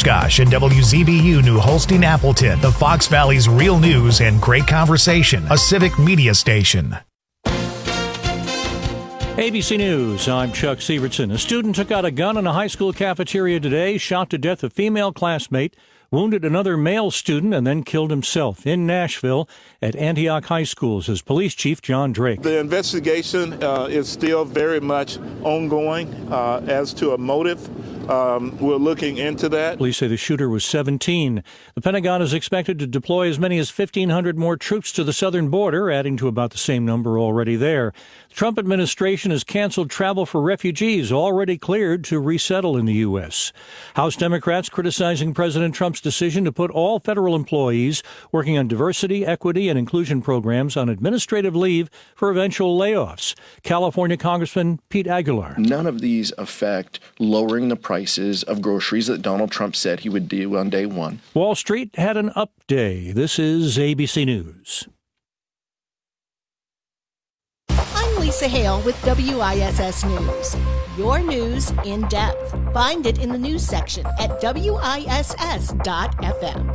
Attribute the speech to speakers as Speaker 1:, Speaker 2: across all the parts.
Speaker 1: Oshkosh and WZBU New Holstein Appleton, the Fox Valley's real news and great conversation, a civic media station.
Speaker 2: ABC News, I'm Chuck Sievertson. A student took out a gun in a high school cafeteria today, shot to death a female classmate, wounded another male student, and then killed himself in Nashville at Antioch High School, says Police Chief John Drake.
Speaker 3: The investigation is still very much ongoing as to a motive. We're looking into that.
Speaker 2: Police say the shooter was 17. The Pentagon is expected to deploy as many as 1,500 more troops to the southern border, adding to about the same number already there. The Trump administration has canceled travel for refugees already cleared to resettle in the U.S. House Democrats criticizing President Trump's decision to put all federal employees working on diversity, equity, and inclusion programs on administrative leave for eventual layoffs. California Congressman Pete Aguilar.
Speaker 4: None of these affect lowering the prices of groceries that Donald Trump said he would do on day one.
Speaker 2: Wall Street had an up day. This is ABC News.
Speaker 5: I'm Lisa Hale with WISS News. Your news in depth. Find it in the news section at WISS.FM.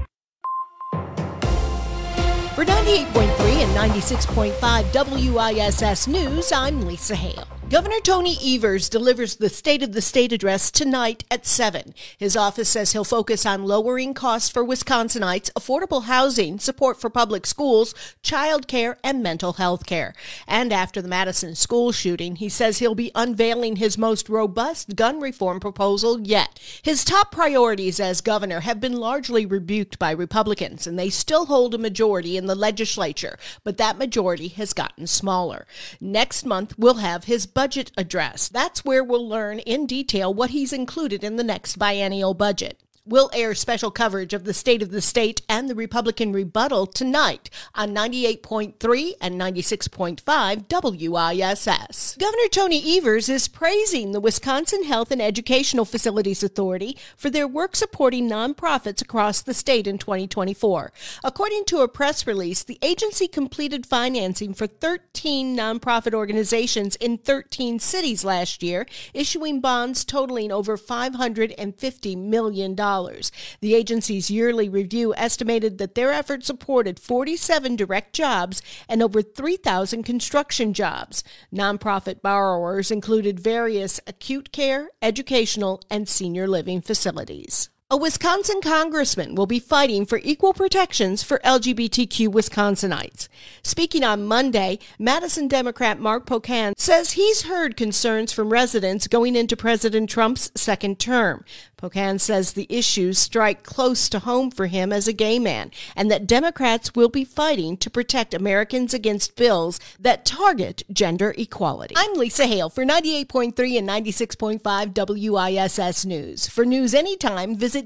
Speaker 5: For 98.3 and 96.5 WISS News, I'm Lisa Hale. Governor Tony Evers delivers the State of the State address tonight at 7. His office says he'll focus on lowering costs for Wisconsinites, affordable housing, support for public schools, child care, and mental health care. And after the Madison school shooting, he says he'll be unveiling his most robust gun reform proposal yet. His top priorities as governor have been largely rebuked by Republicans, and they still hold a majority in the legislature, but that majority has gotten smaller. Next month, we'll have his budget address. That's where we'll learn in detail what he's included in the next biennial budget. We'll air special coverage of the State of the State and the Republican rebuttal tonight on 98.3 and 96.5 WISS. Governor Tony Evers is praising the Wisconsin Health and Educational Facilities Authority for their work supporting nonprofits across the state in 2024. According to a press release, the agency completed financing for 13 nonprofit organizations in 13 cities last year, issuing bonds totaling over $550 million. The agency's yearly review estimated that their effort supported 47 direct jobs and over 3,000 construction jobs. Nonprofit borrowers included various acute care, educational, and senior living facilities. A Wisconsin congressman will be fighting for equal protections for LGBTQ Wisconsinites. Speaking on Monday, Madison Democrat Mark Pocan says he's heard concerns from residents going into President Trump's second term. Pocan says the issues strike close to home for him as a gay man, and that Democrats will be fighting to protect Americans against bills that target gender equality. I'm Lisa Hale for 98.3 and 96.5 WISS News. For news anytime, visit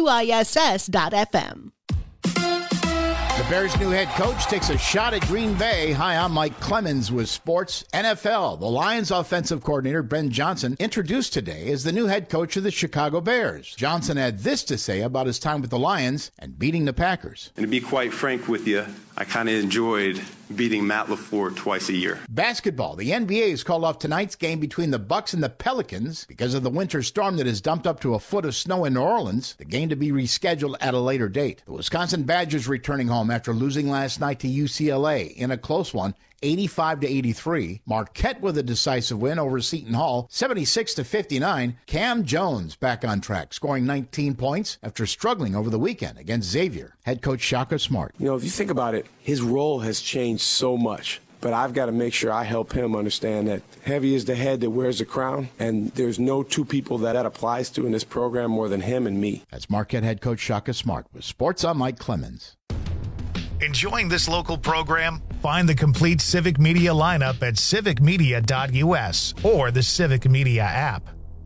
Speaker 5: WISS.FM.
Speaker 6: The Bears' new head coach takes a shot at Green Bay. Hi, I'm Mike Clemens with Sports NFL. The Lions offensive coordinator, Ben Johnson, introduced today as the new head coach of the Chicago Bears. Johnson had this to say about his time with the Lions and beating the Packers.
Speaker 7: And to be quite frank with you, I kind of enjoyed beating Matt LaFleur twice a year.
Speaker 6: Basketball. The NBA has called off tonight's game between the Bucks and the Pelicans because of the winter storm that has dumped up to a foot of snow in New Orleans. The game to be rescheduled at a later date. The Wisconsin Badgers returning home after losing last night to UCLA in a close one, 85-83. Marquette with a decisive win over Seton Hall, 76-59. Cam Jones back on track, scoring 19 points after struggling over the weekend against Xavier. Head coach Shaka Smart.
Speaker 8: You know, if you think about it, his role has changed so much. But I've got to make sure I help him understand that heavy is the head that wears the crown, and there's no two people that applies to in this program more than him and me.
Speaker 6: That's Marquette head coach Shaka Smart. With Sports, I'm Mike Clemens.
Speaker 1: Enjoying this local program? Find the complete Civic Media lineup at civicmedia.us or the Civic Media app.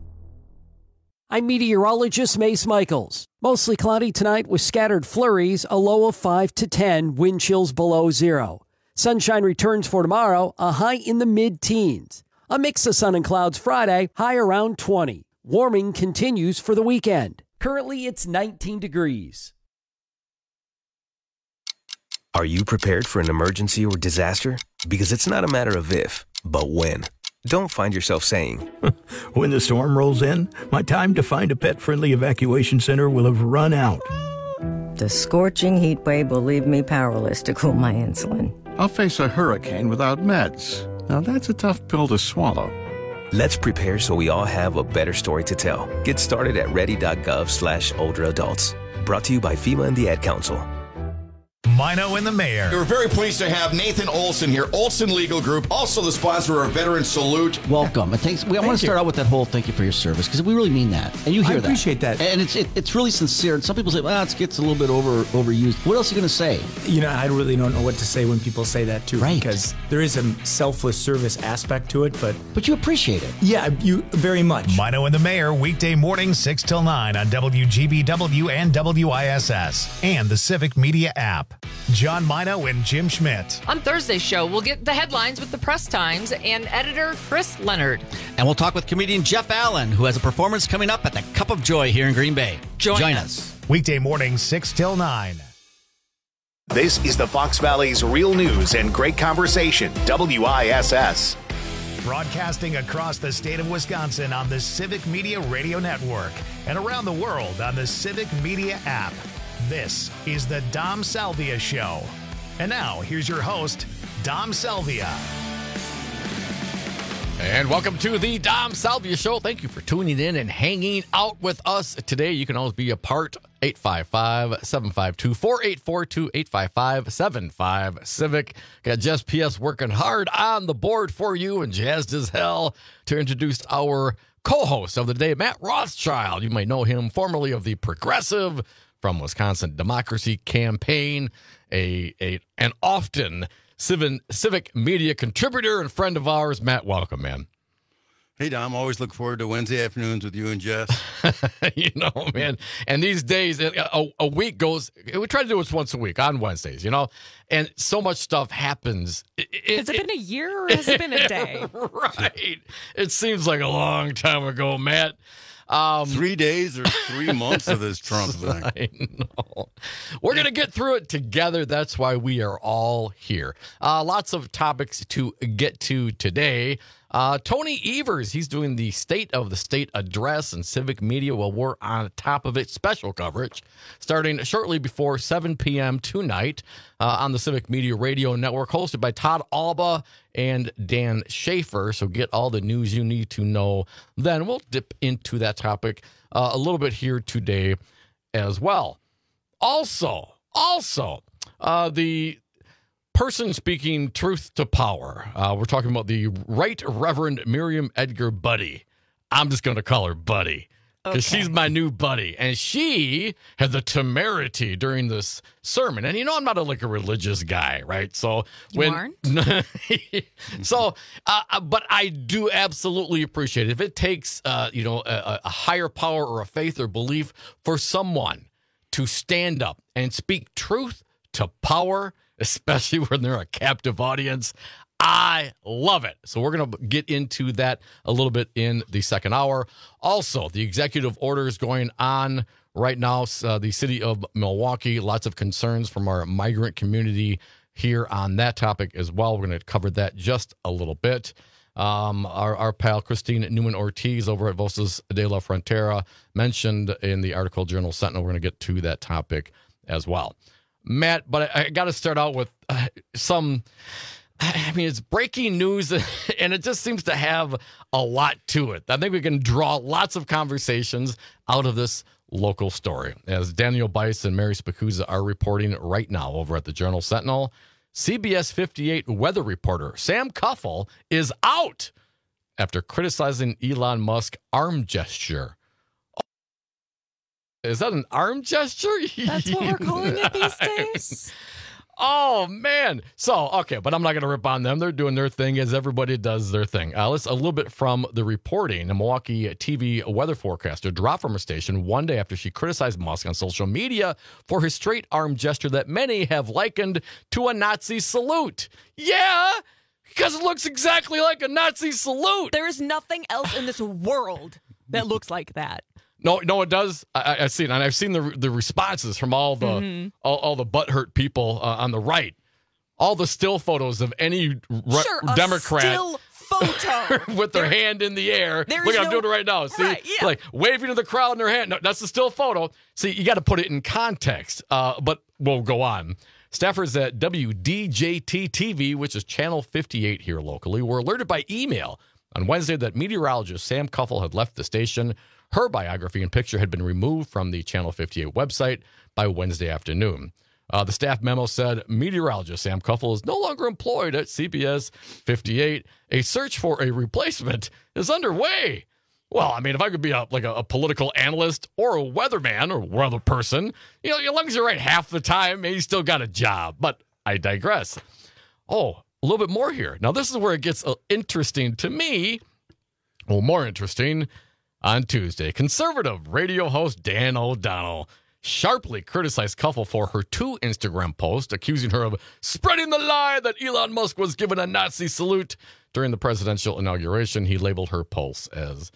Speaker 9: I'm meteorologist Mace Michaels. Mostly cloudy tonight with scattered flurries, a low of 5 to 10, wind chills below zero. Sunshine returns for tomorrow, a high in the mid-teens. A mix of sun and clouds Friday, high around 20. Warming continues for the weekend. Currently, it's 19 degrees.
Speaker 10: Are you prepared for an emergency or disaster? Because it's not a matter of if, but when. don't find yourself saying,
Speaker 11: when the storm rolls in, my time to find a pet-friendly evacuation center will have run out.
Speaker 12: The scorching heat wave will leave me powerless to cool my insulin.
Speaker 13: I'll face a hurricane without meds. Now that's a tough pill to swallow.
Speaker 10: Let's prepare so we all have a better story to tell. Get started at ready.gov/older adults. Brought to you by FEMA and the Ad Council.
Speaker 1: Mino and the Mayor.
Speaker 14: We're very pleased to have Nathan Olson here, Olson Legal Group, also the sponsor of Veteran Salute.
Speaker 15: Welcome. And thanks. I want to start out with that whole thank you for your service, because we really mean that. And you hear that.
Speaker 16: I appreciate that.
Speaker 15: And it's really sincere. And some people say, well, it gets a little bit overused. What else are you going to say?
Speaker 16: I really don't know what to say when people say that, too.
Speaker 15: Right.
Speaker 16: Because there is a selfless service aspect to it,
Speaker 15: but you appreciate it.
Speaker 16: Yeah, you very much.
Speaker 1: Mino and the Mayor, weekday mornings 6 till 9 on WGBW and WISS and the Civic Media app. John Mino and Jim Schmidt.
Speaker 17: On Thursday's show, we'll get the headlines with the Press Times and editor Chris Leonard.
Speaker 18: And we'll talk with comedian Jeff Allen, who has a performance coming up at the Cup of Joy here in Green Bay. Join us.
Speaker 1: Weekday mornings 6 till 9.
Speaker 19: This is the Fox Valley's real news and great conversation, WISS.
Speaker 1: Broadcasting across the state of Wisconsin on the Civic Media Radio Network and around the world on the Civic Media app. This is the Dom Salvia Show. And now, here's your host, Dom Salvia.
Speaker 20: And welcome to the Dom Salvia Show. Thank you for tuning in and hanging out with us today. You can always be a part. 855-752-4842, 855-75-CIVIC. Got Jess P.S. working hard on the board for you and jazzed as hell to introduce our co-host of the day, Matt Rothschild. You might know him formerly of the Progressive from Wisconsin Democracy Campaign, an often civic media contributor and friend of ours. Matt, welcome, man.
Speaker 21: Hey, Dom. Always look forward to Wednesday afternoons with you and Jess.
Speaker 20: Man. And these days, a week goes, we try to do this once a week on Wednesdays, and so much stuff happens.
Speaker 17: Has it been a year or has it been a day?
Speaker 20: Right. It seems like a long time ago, Matt.
Speaker 21: 3 days or 3 months of this Trump thing.
Speaker 20: I know. We're going to get through it together. That's why we are all here. Lots of topics to get to today. Tony Evers, he's doing the State of the State address and civic media. Well, we're on top of it. Special coverage starting shortly before 7 p.m. tonight on the Civic Media Radio Network, hosted by Todd Alba and Dan Schaefer. So get all the news you need to know. Then we'll dip into that topic a little bit here today as well. Also, the person speaking truth to power. We're talking about the Right Reverend Miriam Edgar Buddy. I'm just going to call her Buddy because she's my new buddy. And she had the temerity during this sermon. And I'm not a religious guy, right? So
Speaker 17: you aren't?
Speaker 20: But I do absolutely appreciate it. If it takes, a higher power or a faith or belief for someone to stand up and speak truth to power, especially when they're a captive audience, I love it. So we're going to get into that a little bit in the second hour. Also, the executive orders going on right now, the city of Milwaukee, lots of concerns from our migrant community here on that topic as well. We're going to cover that just a little bit. Our pal Christine Newman-Ortiz over at Voces de la Frontera mentioned in the article Journal Sentinel. We're going to get to that topic as well. Matt, but I got to start out with it's breaking news, and it just seems to have a lot to it. I think we can draw lots of conversations out of this local story. As Daniel Bice and Mary Spicuzza are reporting right now over at the Journal Sentinel, CBS 58 weather reporter Sam Kuffel is out after criticizing Elon Musk's arm gesture. Is that an arm gesture?
Speaker 17: That's what we're calling it these days.
Speaker 20: Oh, man. So, okay, but I'm not going to rip on them. They're doing their thing as everybody does their thing. Let's a little bit from the reporting. A Milwaukee TV weather forecaster dropped from her station one day after she criticized Musk on social media for his straight arm gesture that many have likened to a Nazi salute. Yeah, because it looks exactly like a Nazi salute.
Speaker 17: There is nothing else in this world that looks like that.
Speaker 20: No, it does. I've seen, and I've seen the responses from all the all the butthurt people on the right. All the still photos of any Democrat.
Speaker 17: Still
Speaker 3: photo.
Speaker 20: with their hand in the air. Look, I'm doing it right now. See?
Speaker 3: Right, yeah.
Speaker 20: Like waving to the crowd in their hand. No, that's a still photo. See, you got to put it in context. But we'll go on. Staffers at WDJT-TV, which is Channel 58 here locally, were alerted by email on Wednesday that meteorologist Sam Kuffel had left the station. Her biography and picture had been removed from the Channel 58 website by Wednesday afternoon. The staff memo said meteorologist Sam Kuffel is no longer employed at CBS 58. A search for a replacement is underway. Well, I mean, if I could be a political analyst or a weatherman or weather person, as long as you're right half the time, maybe you still got a job. But I digress. Oh, a little bit more here. Now, this is where it gets interesting to me. Well, more interesting. On Tuesday, conservative radio host Dan O'Donnell sharply criticized Kuffel for her 2 Instagram posts, accusing her of spreading the lie that Elon Musk was given a Nazi salute during the presidential inauguration. He labeled her posts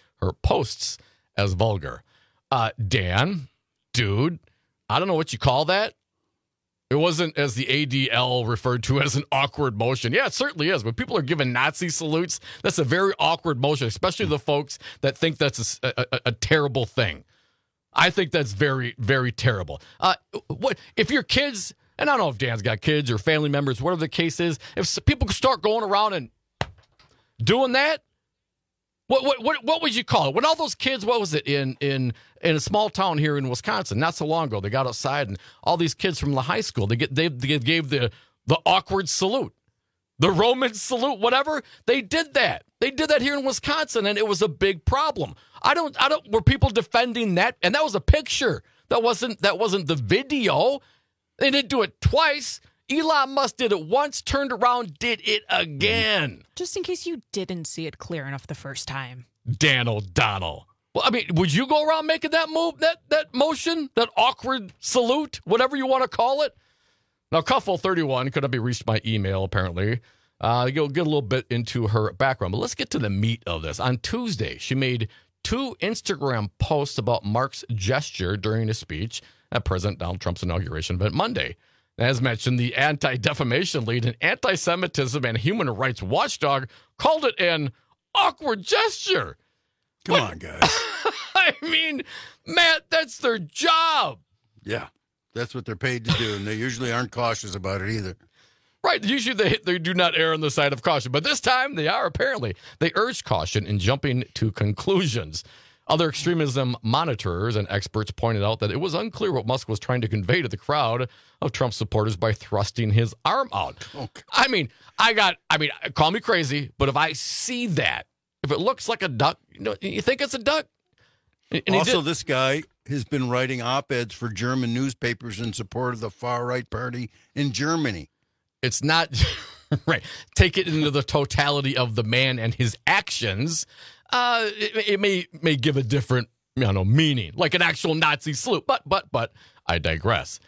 Speaker 20: as vulgar. Dan, dude, I don't know what you call that. It wasn't, as the ADL referred to, as an awkward motion. Yeah, it certainly is. When people are given Nazi salutes, that's a very awkward motion, especially the folks that think that's a terrible thing. I think that's very, very terrible. What if your kids, and I don't know if Dan's got kids or family members, whatever the case is, if people start going around and doing that, what would you call it? When all those kids, what was it, in a small town here in Wisconsin, not so long ago, they got outside and all these kids from the high school, they gave the awkward salute, the Roman salute, whatever. They did that. They did that here in Wisconsin, and it was a big problem. Were people defending that? And that was a picture. That wasn't the video. They didn't do it twice. Elon Musk did it once, turned around, did it again.
Speaker 3: Just in case you didn't see it clear enough the first time.
Speaker 20: Dan O'Donnell. Well, I mean, would you go around making that move, that motion, that awkward salute, whatever you want to call it? Now, Kuffel, 31, couldn't be reached by email, apparently. You'll get a little bit into her background, but let's get to the meat of this. On Tuesday, she made 2 Instagram posts about Mark's gesture during a speech at President Donald Trump's inauguration event Monday. As mentioned, the Anti-Defamation League, an anti-Semitism and human rights watchdog, called it an awkward gesture.
Speaker 21: Come on, guys.
Speaker 20: I mean, Matt, that's their job.
Speaker 21: Yeah, that's what they're paid to do, and they usually aren't cautious about it either.
Speaker 20: Right. Usually they do not err on the side of caution, but this time they are, apparently. They urged caution in jumping to conclusions. Other extremism monitors and experts pointed out that it was unclear what Musk was trying to convey to the crowd of Trump supporters by thrusting his arm out. Okay. I mean, call me crazy, but if I see that, if it looks like a duck, you think it's a duck? And
Speaker 21: also, this guy has been writing op-eds for German newspapers in support of the far-right party in Germany.
Speaker 20: It's not right. Take it into the totality of the man and his actions. It may give a different, meaning, like an actual Nazi salute. But I digress.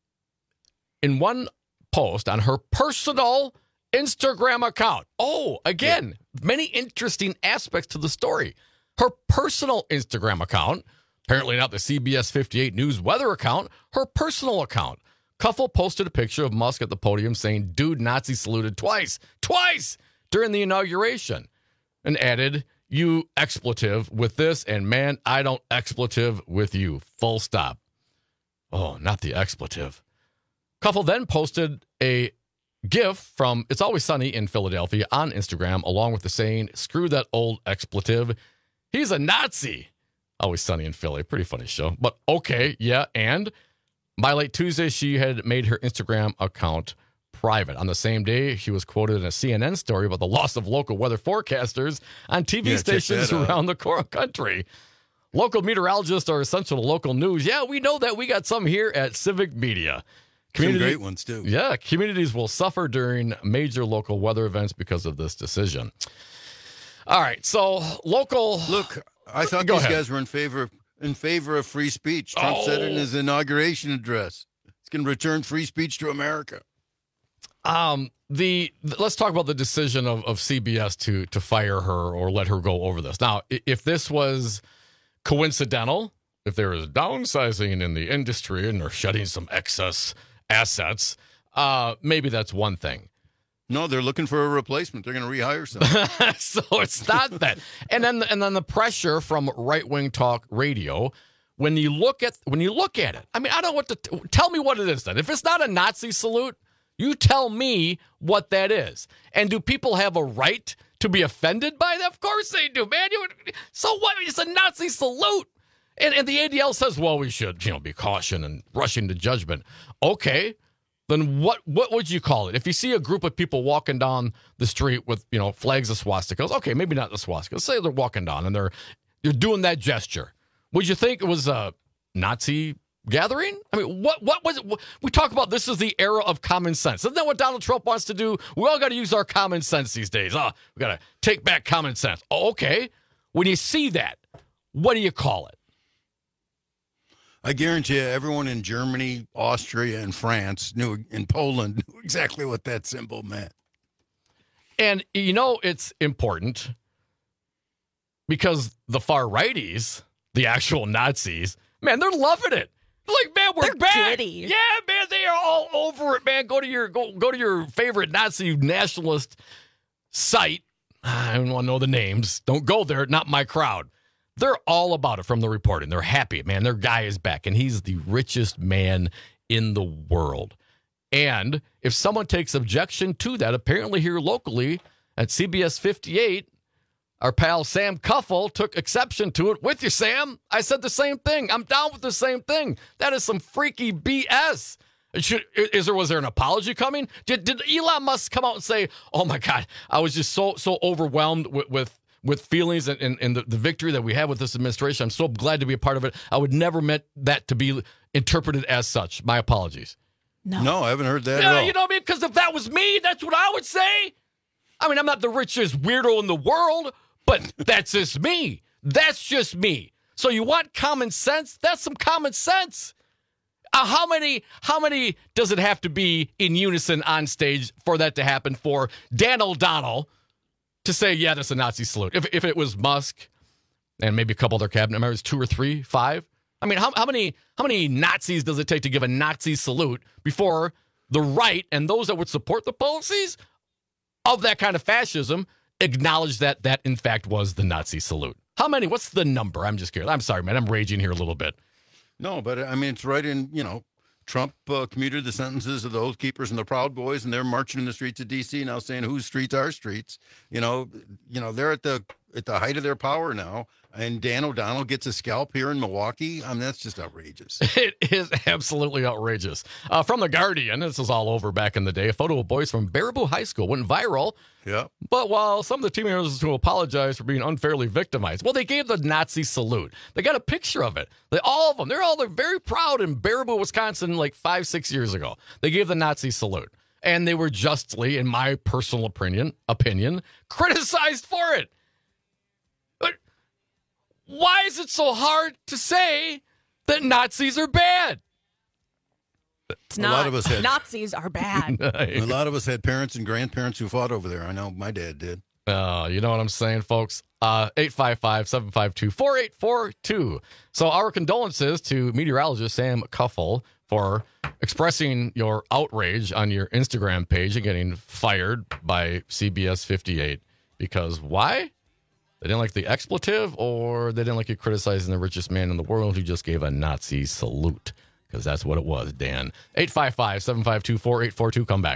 Speaker 20: In one post on her personal Instagram account. Oh, again, many interesting aspects to the story. Her personal Instagram account, apparently not the CBS 58 News weather account, her personal account. Kuffel posted a picture of Musk at the podium saying, "Dude, Nazi saluted twice during the inauguration," and added, "You expletive with this, and man, I don't expletive with you. Full stop." Oh, not the expletive. Kuffel then posted a GIF from It's Always Sunny in Philadelphia on Instagram, along with the saying, "Screw that old expletive. He's a Nazi." Always Sunny in Philly. Pretty funny show. But okay, yeah, and by late Tuesday, she had made her Instagram account private. On the same day, she was quoted in a CNN story about the loss of local weather forecasters on TV stations around the country. Local meteorologists are essential to local news. Yeah, we know that. We got some here at Civic Media.
Speaker 21: Some great ones, too.
Speaker 20: Yeah, communities will suffer during major local weather events because of this decision. All right, so local...
Speaker 21: Look, I thought these guys were in favor of free speech. Trump said it in his inauguration address. It's going to return free speech to America.
Speaker 20: Let's talk about the decision of CBS to fire her or let her go over this. Now, if this was coincidental, if there is downsizing in the industry and they're shedding some excess assets, maybe that's one thing.
Speaker 21: No, they're looking for a replacement. They're going to rehire someone.
Speaker 20: So it's not that. And then the pressure from right-wing talk radio. When you look at it, I mean, I don't know what to tell me what it is then. If it's not a Nazi salute, you tell me what that is. And do people have a right to be offended by that? Of course they do, man. So what? It's a Nazi salute. And the ADL says, well, we should, be caution and rushing to judgment. Okay. Then what would you call it? If you see a group of people walking down the street with, flags of swastikas, okay, maybe not the swastikas. Say they're walking down and they're doing that gesture. Would you think it was a Nazi gathering? I mean, what was it? We talk about this is the era of common sense. Isn't that what Donald Trump wants to do? We all got to use our common sense these days. We got to take back common sense. Oh, okay. When you see that, what do you call it?
Speaker 21: I guarantee you everyone in Germany, Austria, and France in Poland knew exactly what that symbol meant.
Speaker 20: And, it's important because the far righties, the actual Nazis, man, they're loving it. They're like, man, we're back.
Speaker 3: Giddy.
Speaker 20: Yeah, man, they are all over it, man. Go to your favorite Nazi nationalist site. I don't want to know the names. Don't go there. Not my crowd. They're all about it from the reporting. They're happy, man. Their guy is back, and he's the richest man in the world. And if someone takes objection to that, apparently here locally at CBS 58, our pal Sam Kuffel took exception to it. With you, Sam. I said the same thing. I'm down with the same thing. That is some freaky BS. Was there an apology coming? Did Elon Musk come out and say, oh, my God, I was just so overwhelmed with feelings and the victory that we have with this administration. I'm so glad to be a part of it. I would never meant that to be interpreted as such. My apologies.
Speaker 21: No, I haven't heard that at all.
Speaker 20: You know what I mean? Because if that was me, that's what I would say. I mean, I'm not the richest weirdo in the world, but that's just me. That's just me. So you want common sense? That's some common sense. How many does it have to be in unison on stage for that to happen for Dan O'Donnell to say, yeah, that's a Nazi salute? If it was Musk and maybe a couple other cabinet members, 2 or 3, 5. I mean, how many Nazis does it take to give a Nazi salute before the right and those that would support the policies of that kind of fascism acknowledge that in fact was the Nazi salute? How many? What's the number? I'm just curious. I'm sorry, man. I'm raging here a little bit.
Speaker 21: No, but I mean, it's right in, Trump commuted the sentences of the Oath Keepers and the Proud Boys, and they're marching in the streets of D.C. now saying, whose streets are streets? They're at the height of their power now, and Dan O'Donnell gets a scalp here in Milwaukee. I mean, that's just outrageous.
Speaker 20: It is absolutely outrageous. From The Guardian, this was all over back in the day, a photo of boys from Baraboo High School went viral.
Speaker 21: Yeah.
Speaker 20: But while some of the teenagers who apologized for being unfairly victimized, well, they gave the Nazi salute. They got a picture of it. All of them, they're very proud in Baraboo, Wisconsin, like 5-6 years ago. They gave the Nazi salute. And they were justly, in my personal opinion, criticized for it. But why is it so hard to say that Nazis are bad?
Speaker 3: It's not. A lot of us had, Nazis are bad.
Speaker 21: A lot of us had parents and grandparents who fought over there. I know my dad did.
Speaker 20: You know what I'm saying, folks? 855-752-4842. So our condolences to meteorologist Sam Kuffel for expressing your outrage on your Instagram page and getting fired by CBS 58. Because why? They didn't like the expletive, or they didn't like you criticizing the richest man in the world who just gave a Nazi salute? Because that's what it was, Dan. 855-752-4842. Come back.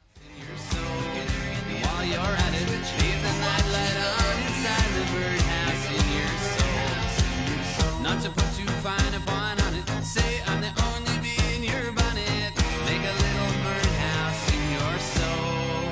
Speaker 4: Not to put too fine a point on it. Say I'm the only bee in your bonnet. Make a little birdhouse in your soul.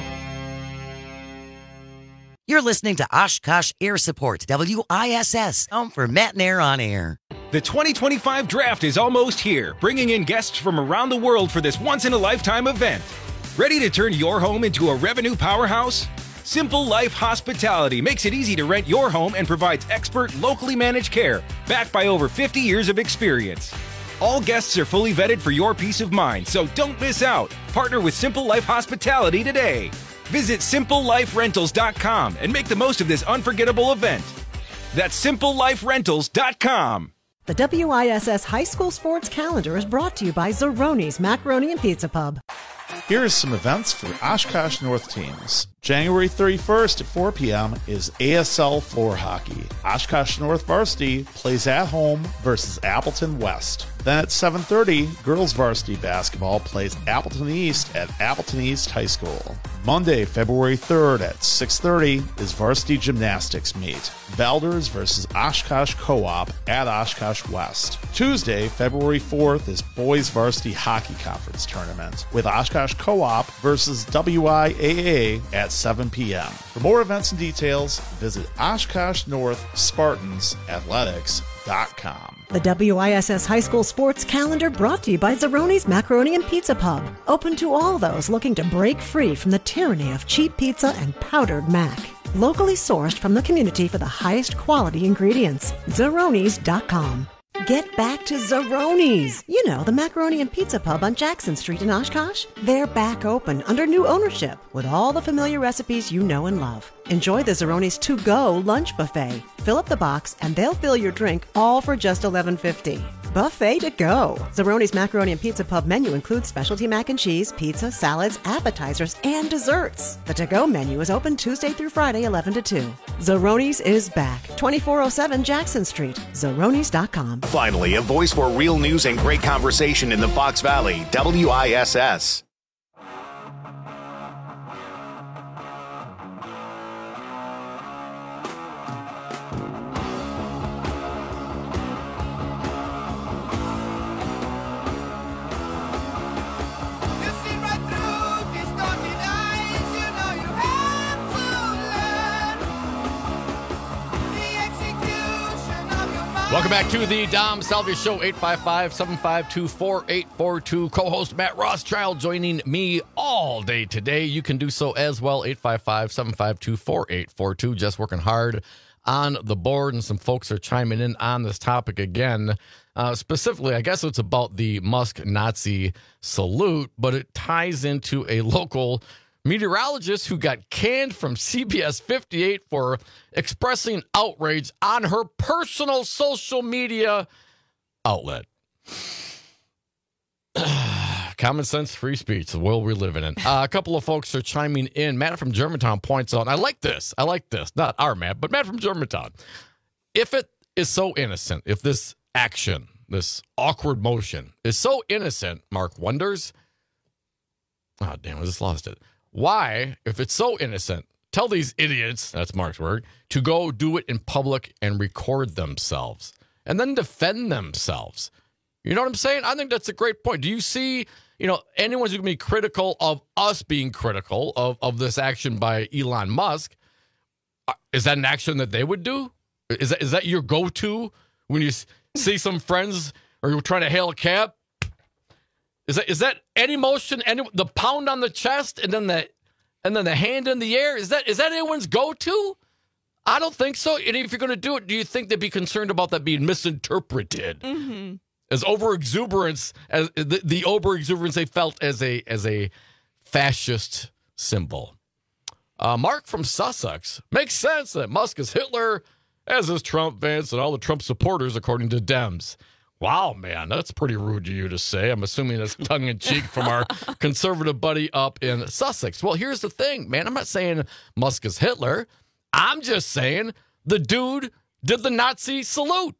Speaker 22: You're listening to Oshkosh Air Support, WISS, home for Matt and Air on Air.
Speaker 23: The 2025 draft is almost here, bringing in guests from around the world for this once-in-a-lifetime event. Ready to turn your home into a revenue powerhouse? Simple Life Hospitality makes it easy to rent your home and provides expert, locally managed care, backed by over 50 years of experience. All guests are fully vetted for your peace of mind, so don't miss out. Partner with Simple Life Hospitality today. Visit SimpleLifeRentals.com and make the most of this unforgettable event. That's SimpleLifeRentals.com.
Speaker 24: The WISS High School Sports Calendar is brought to you by Zeroni's Macaroni and Pizza Pub.
Speaker 2: Here are some events for Oshkosh North teams. January 31st at 4 p.m. is ASL floor hockey. Oshkosh North varsity plays at home versus Appleton West. Then at 7:30, girls varsity basketball plays Appleton East at Appleton East High School. Monday, February 3rd at 6:30 is varsity gymnastics meet. Valders versus Oshkosh Co-op at Oshkosh West. Tuesday, February 4th is boys varsity hockey conference tournament with Oshkosh Co-op versus WIAA at 7 p.m. For more events and details, visit Oshkosh North Spartans Athletics.com.
Speaker 5: The WISS High School Sports Calendar brought to you by Zeroni's Macaroni and Pizza Pub. Open to all those looking to break free from the tyranny of cheap pizza and powdered mac. Locally sourced from the community for the highest quality ingredients. Zeronis.com. Get back to Zeroni's. You know, the Macaroni and Pizza Pub on Jackson Street in Oshkosh. They're back open under new ownership with all the familiar recipes you know and love. Enjoy the Zeroni's To-Go lunch buffet. Fill up the box and they'll fill your drink all for just $11.50. Buffet to go. Zeroni's Macaroni and Pizza Pub menu includes specialty mac and cheese, pizza, salads, appetizers, and desserts. The to-go menu is open Tuesday through Friday, 11 to 2. Zeroni's is back. 2407 Jackson Street. Zeronis.com.
Speaker 19: Finally, a voice for real news and great conversation in the Fox Valley, WISS.
Speaker 20: Welcome back to the Dom Salvia Show, 855-752-4842. Co-host Matt Rothschild joining me all day today. You can do so as well, 855-752-4842. Just working hard on the board, and some folks are chiming in on this topic again. Specifically, I guess it's about the Musk Nazi salute, but it ties into a local meteorologist who got canned from CBS 58 for expressing outrage on her personal social media outlet. Common sense, free speech, the world we're living in. A couple of folks are chiming in. Matt from Germantown points out, and I like this. Not our Matt, but Matt from Germantown. If it is so innocent, if this action, this awkward motion is so innocent, Mark wonders, oh, damn, I just lost it. Why, if it's so innocent, tell these idiots, that's Mark's word, to go do it in public and record themselves and then defend themselves. You know what I'm saying? I think that's a great point. Do you see, anyone who's going to be critical of us being critical of this action by Elon Musk, is that an action that they would do? Is that your go-to when you see some friends or you're trying to hail a cab? Is that any motion, the pound on the chest, and then the hand in the air? Is that anyone's go-to? I don't think so. And if you're going to do it, do you think they'd be concerned about that being misinterpreted as overexuberance, as the overexuberance they felt as a fascist symbol? Mark from Sussex, makes sense that Musk is Hitler, as is Trump, Vance, and all the Trump supporters, according to Dems. Wow, man, that's pretty rude to you to say. I'm assuming that's tongue-in-cheek from our conservative buddy up in Sussex. Well, here's the thing, man. I'm not saying Musk is Hitler. I'm just saying the dude did the Nazi salute.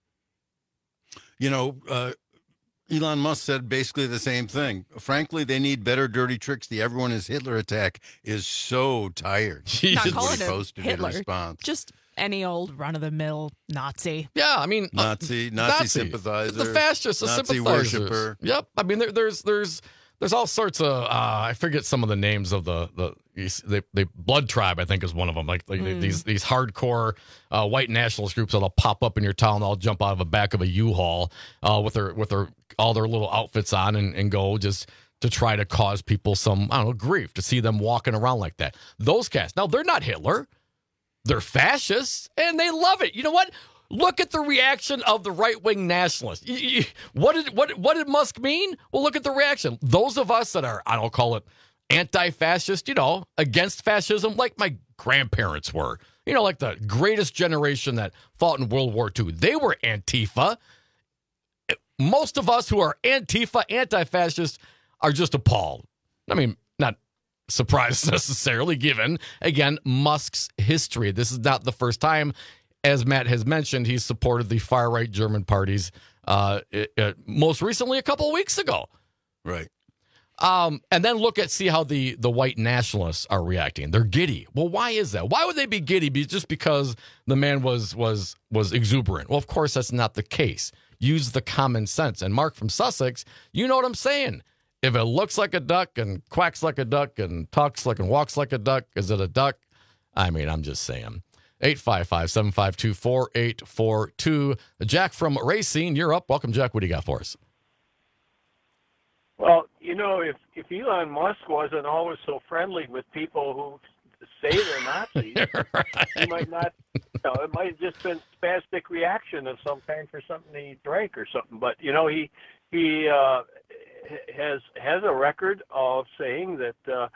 Speaker 21: Elon Musk said basically the same thing. Frankly, they need better dirty tricks. The everyone is Hitler attack is so tired.
Speaker 3: Not calling him
Speaker 21: posted
Speaker 3: Hitler.
Speaker 21: in response.
Speaker 3: Just any old run-of-the-mill Nazi.
Speaker 20: Yeah, I mean...
Speaker 21: Nazi sympathizer.
Speaker 20: The fascist,
Speaker 21: Nazi worshiper.
Speaker 20: Yep. I mean, there's all sorts of... I forget some of the names of the Blood Tribe, I think, is one of them. Like these hardcore white nationalist groups that'll pop up in your town. They'll jump out of the back of a U-Haul with their all their little outfits on and go just to try to cause people some, grief, to see them walking around like that. Those cats. Now, they're not Hitler. They're fascists, and they love it. You know what? Look at the reaction of the right-wing nationalists. What did Musk mean? Well, look at the reaction. Those of us that are, I don't call it anti-fascist, against fascism, like my grandparents were. Like the greatest generation that fought in World War II. They were Antifa. Most of us who are Antifa, anti-fascist, are just appalled. I mean, not surprised necessarily, given, again, Musk's history. This is not the first time. As Matt has mentioned, he's supported the far-right German parties most recently a couple of weeks ago.
Speaker 21: Right.
Speaker 20: And then see how the white nationalists are reacting. They're giddy. Well, why is that? Why would they be giddy just because the man was exuberant? Well, of course, that's not the case. Use the common sense. And Mark from Sussex, you know what I'm saying. If it looks like a duck and quacks like a duck and talks like and walks like a duck, is it a duck? I mean, I'm just saying. 855-752-4842. Jack from Racine, you're up. Welcome, Jack. What do you got for us?
Speaker 6: Well, if Elon Musk wasn't always so friendly with people who say they're Nazis, he might not. It might have just been spastic reaction of some kind for something he drank or something. But he has a record of saying that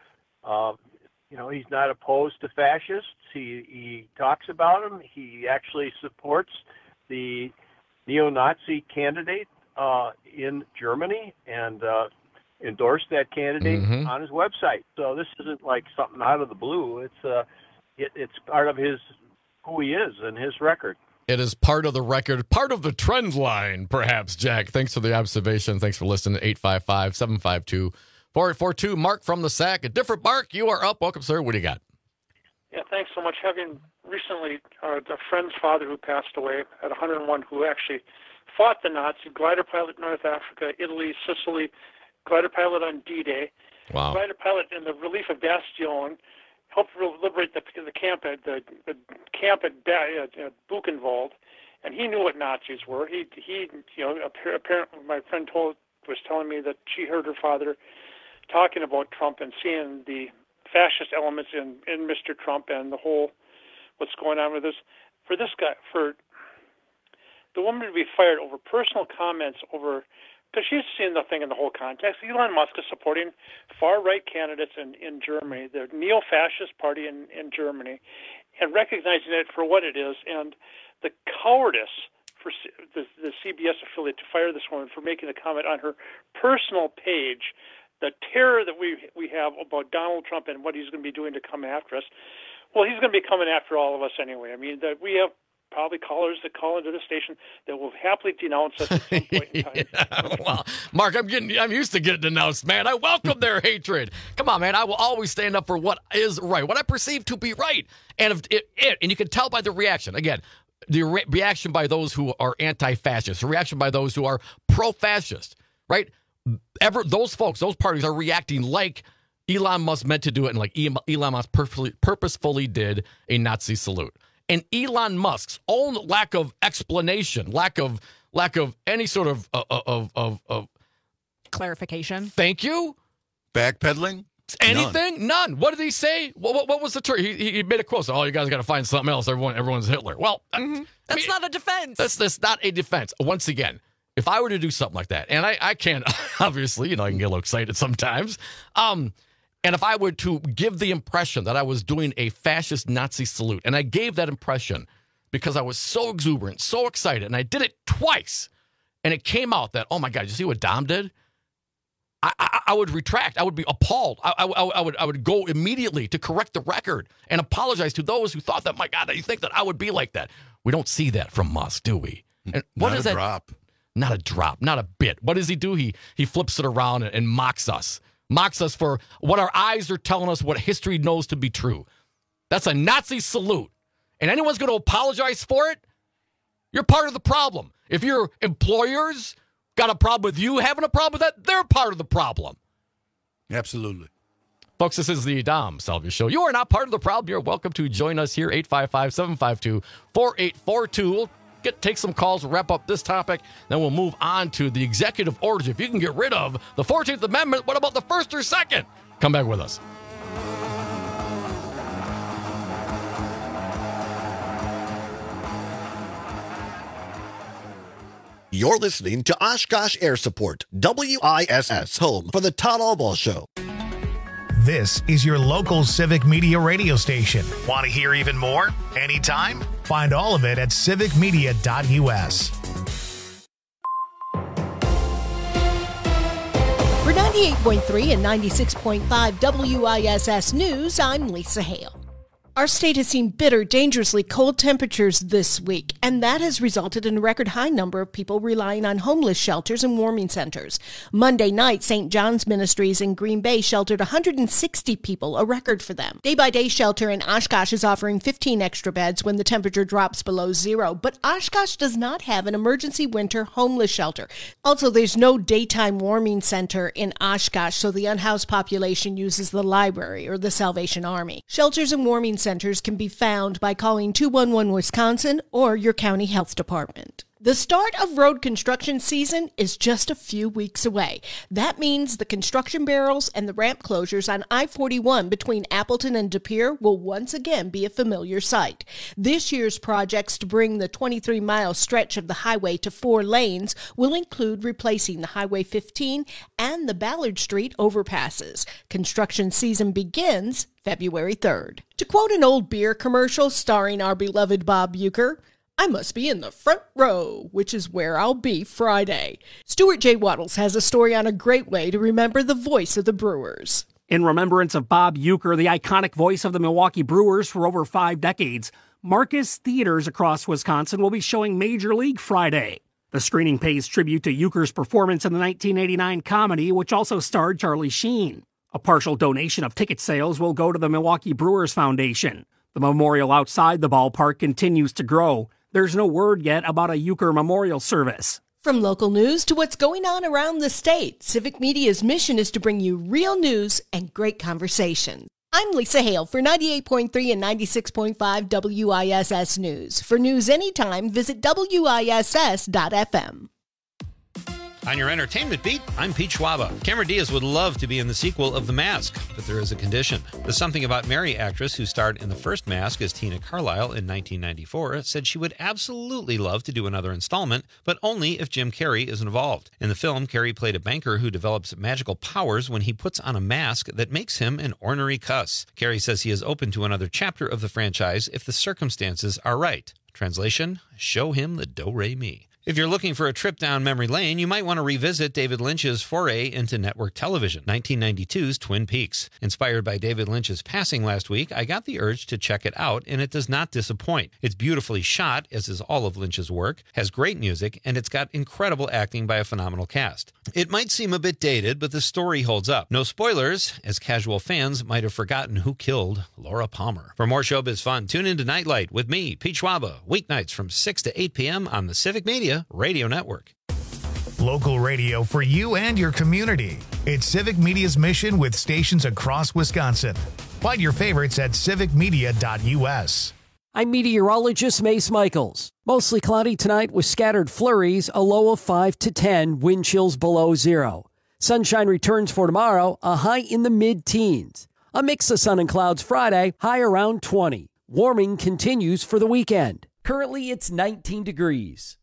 Speaker 6: he's not opposed to fascists. He talks about them. He actually supports the neo-Nazi candidate in Germany and endorsed that candidate on his website. So this isn't like something out of the blue. It's part of who he is and his record.
Speaker 20: It is part of the record, part of the trend line, perhaps, Jack. Thanks for the observation. Thanks for listening to 855-752-4842. Mark from the Sack. A different Mark, you are up. Welcome, sir. What do you got?
Speaker 7: Yeah, thanks so much. Having recently a friend's father who passed away at 101 who actually fought the Nazi, glider pilot in North Africa, Italy, Sicily, glider pilot on D-Day, glider pilot in the relief of Bastogne, helped liberate the camp at Buchenwald, and he knew what Nazis were. He apparently my friend was telling me that she heard her father talking about Trump and seeing the fascist elements in Mr. Trump and the whole what's going on with this. For this guy, for the woman to be fired over personal comments because she's seen the thing in the whole context. Elon Musk is supporting far-right candidates in Germany, the neo-fascist party in Germany, and recognizing it for what it is, and the cowardice for the CBS affiliate to fire this woman for making a comment on her personal page, the terror that we have about Donald Trump and what he's going to be doing to come after us. Well, he's going to be coming after all of us anyway. I mean, we have probably callers that call into the station that will happily denounce us at some point in time.
Speaker 20: Well, Mark, I'm used to getting denounced, man. I welcome their hatred. Come on, man. I will always stand up for what is right, what I perceive to be right. And and you can tell by the reaction. Again, the reaction by those who are anti-fascist, the reaction by those who are pro-fascist, right? Those folks, those parties are reacting like Elon Musk meant to do it, and like Elon Musk purposefully did a Nazi salute. And Elon Musk's own lack of explanation, lack of any sort of
Speaker 3: clarification.
Speaker 20: Thank you.
Speaker 21: Backpedaling.
Speaker 20: Anything? None. What did he say? What was the term? He made a quote. Oh, you guys got to find something else. Everyone's Hitler. Well,
Speaker 3: that's not a defense.
Speaker 20: That's not a defense. Once again, if I were to do something like that, and I can, obviously, I can get a little excited sometimes. And if I were to give the impression that I was doing a fascist Nazi salute, and I gave that impression because I was so exuberant, so excited, and I did it twice, and it came out that, oh my God, you see what Dom did? I would retract. I would be appalled. I would go immediately to correct the record and apologize to those who thought that, my God, you think that I would be like that. We don't see that from Musk, do we? And what
Speaker 21: Not
Speaker 20: is
Speaker 21: a
Speaker 20: that?
Speaker 21: drop.
Speaker 20: Not a drop. Not a bit. What does he do? He flips it around and mocks us. Mocks us for what our eyes are telling us, what history knows to be true. That's a Nazi salute. And anyone's going to apologize for it? You're part of the problem. If your employers got a problem with you having a problem with that, they're part of the problem.
Speaker 21: Absolutely.
Speaker 20: Folks, this is the Dom Salvia Show. You are not part of the problem. You're welcome to join us here, 855-752-4842. We'll take some calls, wrap up this topic, then we'll move on to the executive orders. If you can get rid of the 14th Amendment, what about the first or second? Come back with us.
Speaker 8: You're listening to Oshkosh Air Support, WISS, home for the Todd Albaugh Show.
Speaker 1: This is your local Civic Media radio station. Want to hear even more? Anytime? Find all of it at civicmedia.us.
Speaker 5: Burnett
Speaker 9: 98.3 and 96.5 WISS News, I'm Lisa Hale. Our state has seen bitter, dangerously cold temperatures this week, and that has resulted in a record high number of people relying on homeless shelters and warming centers. Monday night, St. John's Ministries in Green Bay sheltered 160 people, a record for them. Day by Day Shelter in Oshkosh is offering 15 extra beds when the temperature drops below zero, but Oshkosh does not have an emergency winter homeless shelter. Also, there's no daytime warming center in Oshkosh, so the unhoused population uses the library or the Salvation Army. Shelters and warming centers can be found by calling 211 Wisconsin or your county health department. The start of road construction season is just a few weeks away. That means the construction barrels and the ramp closures on I-41 between Appleton and De Pere will once again be a familiar sight. This year's projects to bring the 23-mile stretch of the highway to 4 lanes will include replacing the Highway 15 and the Ballard Street overpasses. Construction season begins February 3rd. To quote an old beer commercial starring our beloved Bob Uecker, I must be in the front row, which is where I'll be Friday. Stuart J. Waddles has a story on a great way to remember the voice of the Brewers.
Speaker 11: In remembrance of Bob Uecker, the iconic voice of the Milwaukee Brewers for over 5 decades, Marcus Theaters across Wisconsin will be showing Major League Friday. The screening pays tribute to Uecker's performance in the 1989 comedy, which also starred Charlie Sheen. A partial donation of ticket sales will go to the Milwaukee Brewers Foundation. The memorial outside the ballpark continues to grow. There's no word yet about a Uecker memorial service.
Speaker 9: From local news to what's going on around the state, Civic Media's mission is to bring you real news and great conversation. I'm Lisa Hale for 98.3 and 96.5 WISS News. For news anytime, visit WISS.FM.
Speaker 12: On your entertainment beat, I'm Pete Schwaba. Cameron Diaz would love to be in the sequel of The Mask, but there is a condition. The Something About Mary actress who starred in the first Mask as Tina Carlisle in 1994 said she would absolutely love to do another installment, but only if Jim Carrey is involved. In the film, Carrey played a banker who develops magical powers when he puts on a mask that makes him an ornery cuss. Carrey says he is open to another chapter of the franchise if the circumstances are right. Translation, show him the do-re-mi. If you're looking for a trip down memory lane, you might want to revisit David Lynch's foray into network television, 1992's Twin Peaks. Inspired by David Lynch's passing last week, I got the urge to check it out, and it does not disappoint. It's beautifully shot, as is all of Lynch's work, has great music, and it's got incredible acting by a phenomenal cast. It might seem a bit dated, but the story holds up. No spoilers, as casual fans might have forgotten who killed Laura Palmer. For more showbiz fun, tune into Nightlight with me, Pete Schwaba, weeknights from 6 to 8 p.m. on the Civic Media Radio Network.
Speaker 1: Local radio for you and your community. It's Civic Media's mission with stations across Wisconsin. Find your favorites at civicmedia.us.
Speaker 24: I'm meteorologist Mace Michaels. Mostly cloudy tonight with scattered flurries, a low of 5 to 10, wind chills below zero. Sunshine returns for tomorrow, a high in the mid-teens. A mix of sun and clouds Friday, high around 20. Warming continues for the weekend. Currently, it's 19 degrees.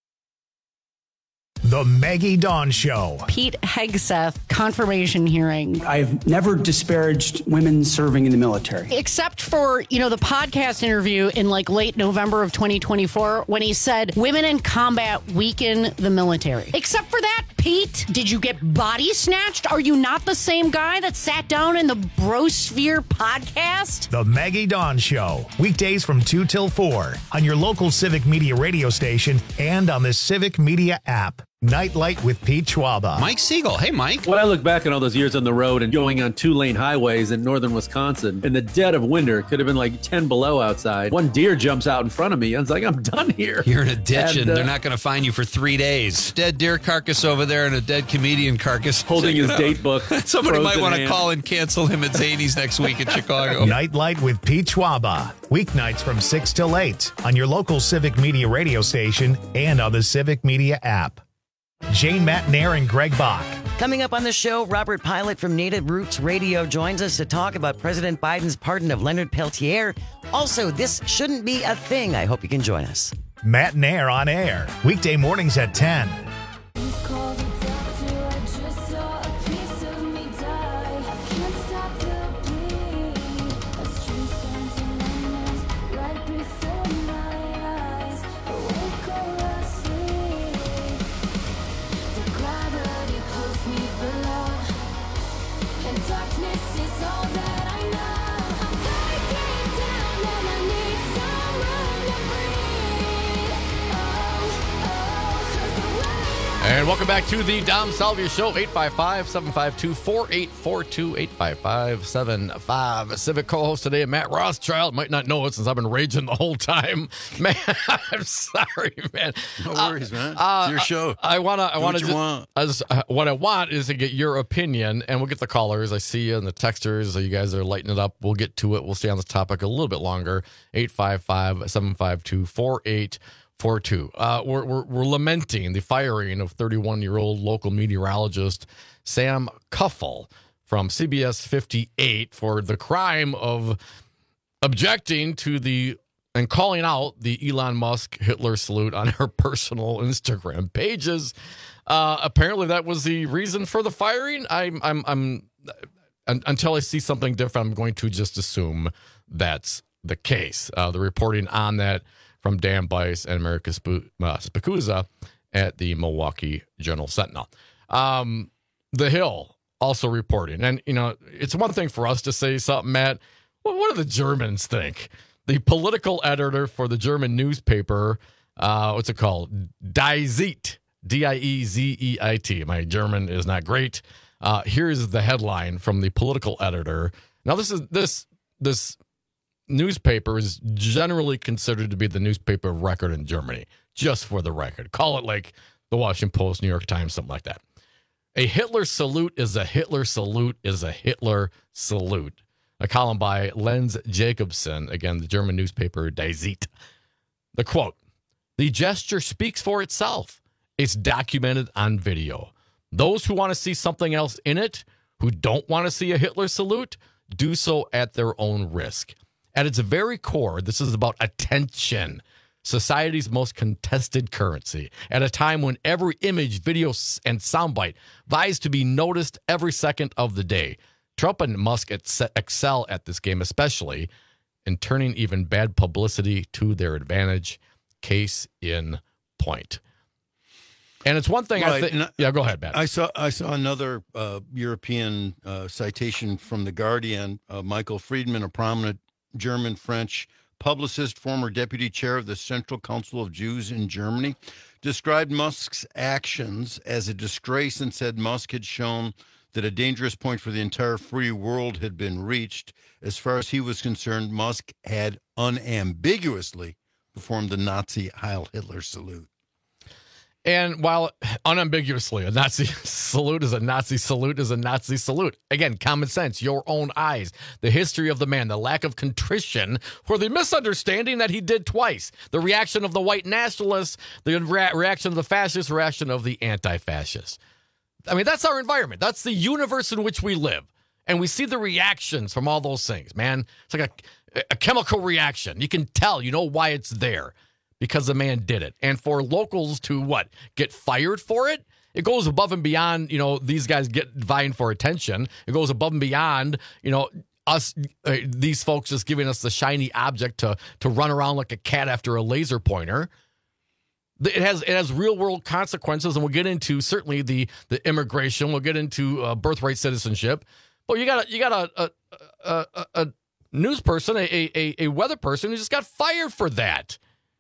Speaker 1: The Maggie Dawn Show.
Speaker 25: Pete Hegseth, confirmation hearing.
Speaker 26: I've never disparaged women serving in the military.
Speaker 25: Except for, the podcast interview in late November of 2024 when he said women in combat weaken the military. Except for that, Pete, did you get body snatched? Are you not the same guy that sat down in the Brosphere podcast?
Speaker 1: The Maggie Dawn Show. Weekdays from 2 till 4 on your local Civic Media radio station and on the Civic Media app. Nightlight with Pete Schwaba.
Speaker 12: Mike Siegel. Hey, Mike.
Speaker 27: When I look back on all those years on the road and going on 2-lane highways in northern Wisconsin, in the dead of winter, it could have been 10 below outside. One deer jumps out in front of me. I was like, I'm done here.
Speaker 12: You're in a ditch and they're not going to find you for 3 days. Dead deer carcass over there and a dead comedian carcass.
Speaker 27: Holding his date book.
Speaker 12: Somebody might want to call and cancel him at Zany's next week in Chicago.
Speaker 1: Nightlight with Pete Schwaba. Weeknights from 6 till 8 on your local Civic Media radio station and on the Civic Media app. Jane Matnair and Greg Bach.
Speaker 22: Coming up on the show, Robert Pilot from Native Roots Radio joins us to talk about President Biden's pardon of Leonard Peltier. Also, this shouldn't be a thing. I hope you can join us.
Speaker 1: Matnair on air, weekday mornings at 10.
Speaker 20: right, welcome back to the Dom Salvia Show, 855-752-4842, 855-75 Civic co-host today, Matt Rothschild. Might not know it since I've been raging the whole time. Man, I'm sorry, man.
Speaker 21: No worries, man. It's your show.
Speaker 20: What I want is to get your opinion, and we'll get the callers. I see you and the texters. So you guys are lighting it up. We'll get to it. We'll stay on this topic a little bit longer. 855-752-4842. We're lamenting the firing of 31-year-old local meteorologist Sam Kuffel from CBS 58 for the crime of objecting to and calling out the Elon Musk Hitler salute on her personal Instagram pages. Apparently, that was the reason for the firing. Until I see something different, I'm going to just assume that's the case. The reporting on that from Dan Bice and America Spicuzza at the Milwaukee Journal-Sentinel. The Hill also reporting. And, it's one thing for us to say something, Matt. What do the Germans think? The political editor for the German newspaper, what's it called? Die Zeit, Diezeit. My German is not great. Here's the headline from the political editor. Now, this newspaper is generally considered to be the newspaper of record in Germany, just for the record. Call it like the Washington Post, New York Times, something like that. A Hitler salute is a Hitler salute is a Hitler salute. A column by Lenz Jacobson, again, the German newspaper Die Zeit. The quote, "The gesture speaks for itself. It's documented on video. Those who want to see something else in it, who don't want to see a Hitler salute, do so at their own risk. At its very core, this is about attention, society's most contested currency, at a time when every image, video, and soundbite vies to be noticed every second of the day. Trump and Musk excel at this game, especially in turning even bad publicity to their advantage. Case in point." And it's one thing I think. Yeah, go ahead, Matt.
Speaker 21: I saw another European citation from The Guardian. Michael Friedman, a prominent German-French publicist, former deputy chair of the Central Council of Jews in Germany, described Musk's actions as a disgrace and said Musk had shown that a dangerous point for the entire free world had been reached. As far as he was concerned, Musk had unambiguously performed the Nazi Heil Hitler salute.
Speaker 20: And while unambiguously a Nazi salute is a Nazi salute is a Nazi salute, again, common sense, your own eyes, the history of the man, the lack of contrition for the misunderstanding that he did twice, the reaction of the white nationalists, the reaction of the fascists, reaction of the anti-fascists. I mean, that's our environment. That's the universe in which we live. And we see the reactions from all those things, man. It's like a chemical reaction. You can tell, you know why it's there. Because the man did it. And for locals to get fired for it? It goes above and beyond, these guys vying for attention. It goes above and beyond, us, these folks just giving us the shiny object to run around like a cat after a laser pointer. It has real world consequences, and we'll get into certainly the immigration. We'll get into birthright citizenship. But you got a news person, a weather person who just got fired for that.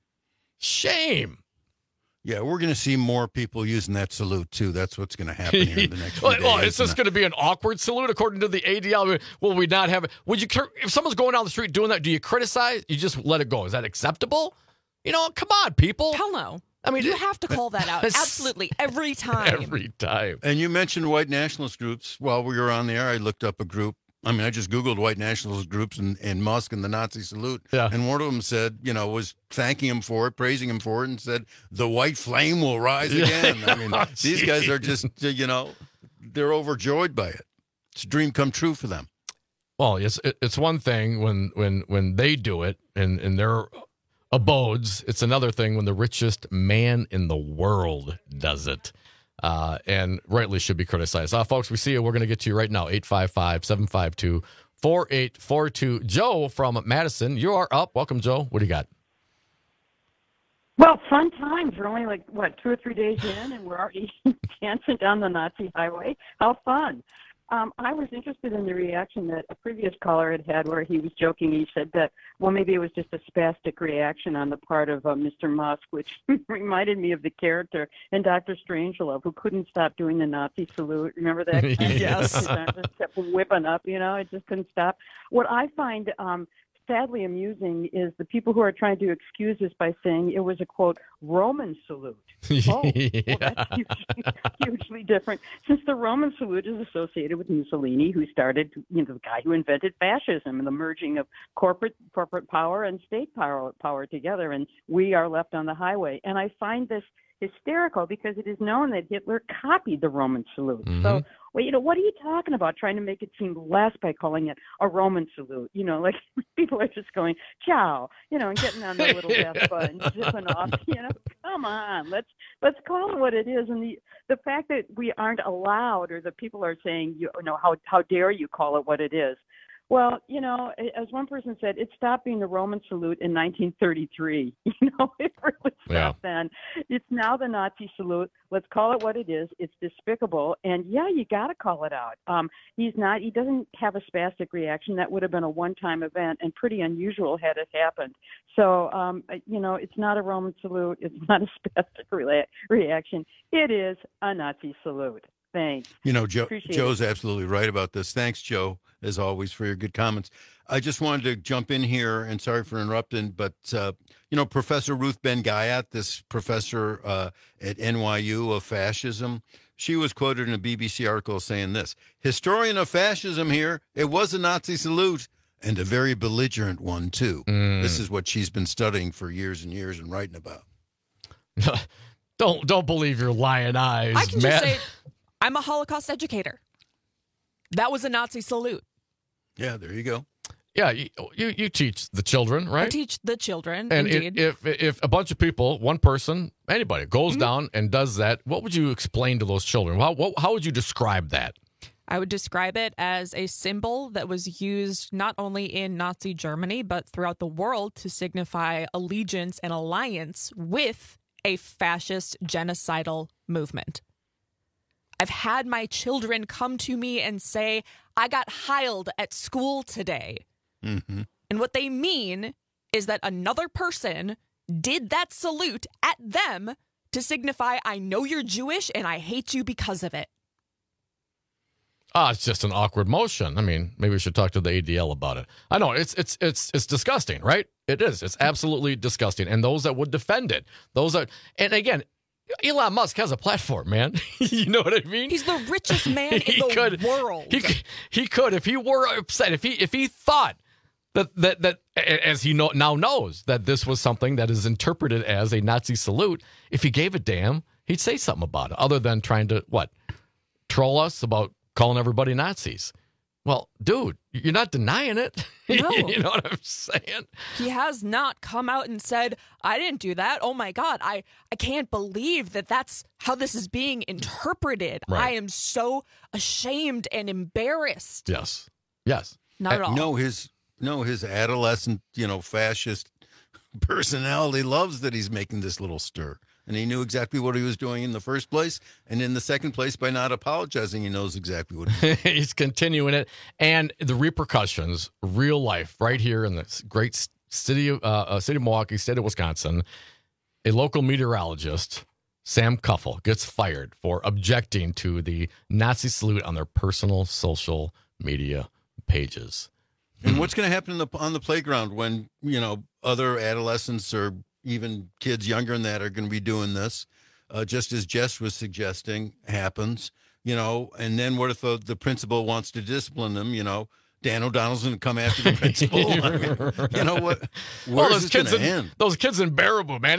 Speaker 20: Shame.
Speaker 21: Yeah, we're going to see more people using that salute, too. That's what's going to happen here in the next few days.
Speaker 20: Well, it's just going to be an awkward salute, according to the ADL. Will we not have it? If someone's going down the street doing that, do you criticize? You just let it go. Is that acceptable? Come on, people.
Speaker 3: Hell no. I mean, you have to call that out. Absolutely. Every time.
Speaker 20: Every time.
Speaker 21: And you mentioned white nationalist groups. While we were on the air, I looked up a group. I just Googled white nationalist groups and Musk and the Nazi salute. Yeah. And one of them said, was thanking him for it, praising him for it, and said, the white flame will rise again. These guys are just, they're overjoyed by it. It's a dream come true for them.
Speaker 20: Well, it's one thing when they do it in their abodes. It's another thing when the richest man in the world does it. And rightly should be criticized. Folks, we see you. We're going to get to you right now. 855-752-4842. Joe from Madison, you are up. Welcome, Joe. What do you got?
Speaker 10: Well, fun times. We're only 2 or 3 days in, and we're already dancing down the Nazi highway. How fun. I was interested in the reaction that a previous caller had where he was joking. He said that, well, maybe it was just a spastic reaction on the part of Mr. Musk, which reminded me of the character in Dr. Strangelove who couldn't stop doing the Nazi salute. Remember that?
Speaker 13: Yes.
Speaker 10: His arms just kept whipping up, it just couldn't stop. What I find sadly amusing is the people who are trying to excuse this by saying it was a, quote, Roman salute. Oh, well, that's hugely different, since the Roman salute is associated with Mussolini, who started, the guy who invented fascism and the merging of corporate power and state power together, and we are left on the highway. And I find this hysterical because it is known that Hitler copied the Roman salute.
Speaker 13: Mm-hmm.
Speaker 10: So, what are you talking about, trying to make it seem less by calling it a Roman salute? Like people are just going, ciao, and getting on their little Vespa and zipping off, come on, let's call it what it is. And the fact that we aren't allowed, or the people are saying, how dare you call it what it is? Well, as one person said, it stopped being the Roman salute in 1933. It really stopped then. It's now the Nazi salute. Let's call it what it is. It's despicable. And yeah, you got to call it out. He doesn't have a spastic reaction. That would have been a one-time event and pretty unusual had it happened. So, it's not a Roman salute. It's not a spastic reaction. It is a Nazi salute. Thanks.
Speaker 21: Joe's absolutely right about this. Thanks, Joe, as always, for your good comments. I just wanted to jump in here, and sorry for interrupting, but, Professor Ruth Ben-Gayat, this professor at NYU of fascism, she was quoted in a BBC article saying this: historian of fascism here, it was a Nazi salute, and a very belligerent one, too. This is what she's been studying for years and years and writing about.
Speaker 20: Don't believe your lying eyes,
Speaker 3: I can
Speaker 20: Matt.
Speaker 3: just say, I'm a Holocaust educator. That was a Nazi salute.
Speaker 21: Yeah, there you go.
Speaker 20: Yeah, you teach the children, right?
Speaker 3: I teach the children,
Speaker 20: and
Speaker 3: indeed.
Speaker 20: If a bunch of people, one person, anybody, goes down and does that, what would you explain to those children? How would you describe that?
Speaker 3: I would describe it as a symbol that was used not only in Nazi Germany, but throughout the world to signify allegiance and alliance with a fascist genocidal movement. I've had my children come to me and say, I got heiled at school today.
Speaker 21: Mm-hmm.
Speaker 3: And what they mean is that another person did that salute at them to signify, I know you're Jewish and I hate you because of it.
Speaker 20: It's just an awkward motion. I mean, maybe we should talk to the ADL about it. I know it's disgusting, right? It is. It's absolutely disgusting. And those that would defend it, and again, Elon Musk has a platform, man. You know what I mean?
Speaker 3: He's the richest man in the world.
Speaker 20: He could, if he were upset, if he thought that as he now knows that this was something that is interpreted as a Nazi salute, if he gave a damn, he'd say something about it, other than trying to troll us about calling everybody Nazis. Well, dude, you're not denying it.
Speaker 3: No.
Speaker 20: You know what I'm saying?
Speaker 3: He has not come out and said, I didn't do that. Oh, my God. I can't believe that that's how this is being interpreted.
Speaker 20: Right.
Speaker 3: I am so ashamed and embarrassed.
Speaker 20: Yes.
Speaker 3: Not at all.
Speaker 21: No, his adolescent, fascist personality loves that he's making this little stir. And he knew exactly what he was doing in the first place. And in the second place, by not apologizing, he knows exactly what he's doing.
Speaker 20: He's continuing it. And the repercussions, real life, right here in this great city of Milwaukee, state of Wisconsin, a local meteorologist, Sam Kuffel, gets fired for objecting to the Nazi salute on their personal social media pages.
Speaker 21: And what's going to happen on the playground when, other adolescents or even kids younger than that are going to be doing this, just as Jess was suggesting happens, and then what if the principal wants to discipline them, Dan O'Donnell's going to come after the principal. I mean, what? Where's this going to end?
Speaker 20: Those kids in Baraboo, man,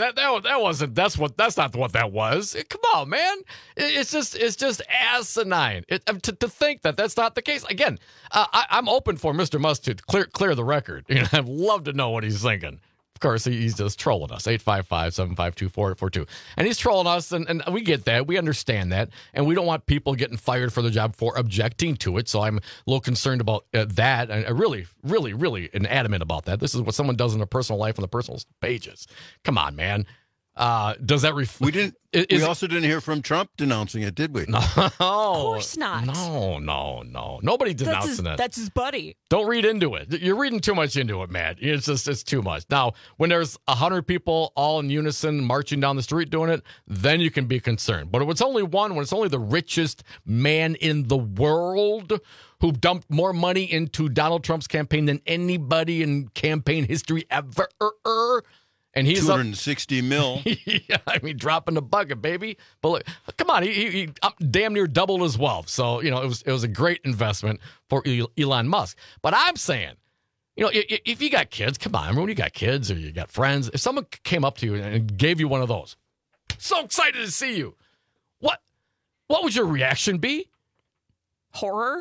Speaker 20: that's not what that was. Come on, man. It's just asinine. To think that that's not the case. Again, I'm open for Mr. Musk to clear the record. I'd love to know what he's thinking. Of course, he's just trolling us, 855-752-4842. And he's trolling us, and we get that. We understand that. And we don't want people getting fired for their job for objecting to it. So I'm a little concerned about that. And I really, really, really adamant about that. This is what someone does in their personal life on the personal pages. Come on, man. Does that
Speaker 21: We didn't. We also didn't hear from Trump denouncing it, did we?
Speaker 20: No.
Speaker 3: Of course not.
Speaker 20: No. Nobody denouncing it.
Speaker 3: That's his buddy.
Speaker 20: Don't read into it. You're reading too much into it, Matt. It's too much. Now, when there's 100 people all in unison marching down the street doing it, then you can be concerned. But when it's only one, when it's only the richest man in the world who dumped more money into Donald Trump's campaign than anybody in campaign history ever, and he's
Speaker 21: 260 mil.
Speaker 20: Yeah, I mean, dropping the bucket, baby. But look, come on, he damn near doubled his wealth. So, it was a great investment for Elon Musk. But I'm saying, if you got kids, come on, remember when you got kids or you got friends, if someone came up to you and gave you one of those, so excited to see you, what would your reaction be?
Speaker 3: Horror?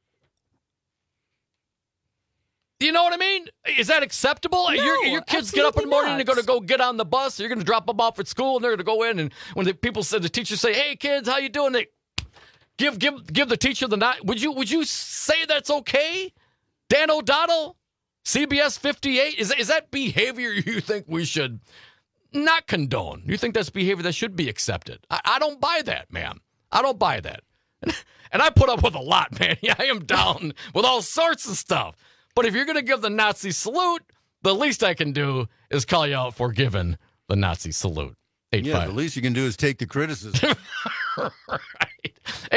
Speaker 20: You know what I mean? Is that acceptable?
Speaker 3: No,
Speaker 20: your kids get up in the morning and they're going to go get on the bus. You're going to drop them off at school and they're going to go in. And when the teachers say, "Hey kids, how you doing?" They give the teacher the nod. Would you say that's okay? Dan O'Donnell, CBS 58. Is that behavior you think we should not condone? You think that's behavior that should be accepted? I don't buy that, man. I don't buy that. And I put up with a lot, man. Yeah, I am down with all sorts of stuff. But if you're going to give the Nazi salute, the least I can do is call you out for giving the Nazi salute. 8-5.
Speaker 21: Yeah, the least you can do is take the criticism.
Speaker 20: Right.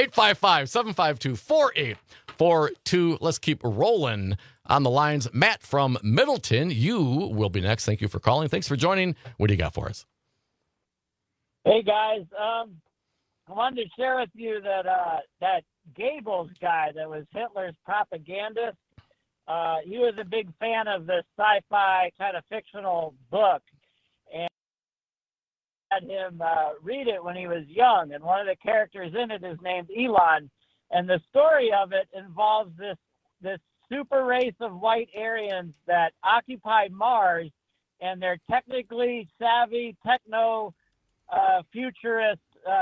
Speaker 20: 855-752-4842. Let's keep rolling on the lines. Matt from Middleton, you will be next. Thank you for calling. Thanks for joining. What do you got for us?
Speaker 4: Hey, guys. I wanted to share with you that that Goebbels guy that was Hitler's propagandist, he was a big fan of this sci-fi kind of fictional book, and had him read it when he was young. And one of the characters in it is named Elon, and the story of it involves this super race of white Aryans that occupy Mars, and they're technically savvy, futurist,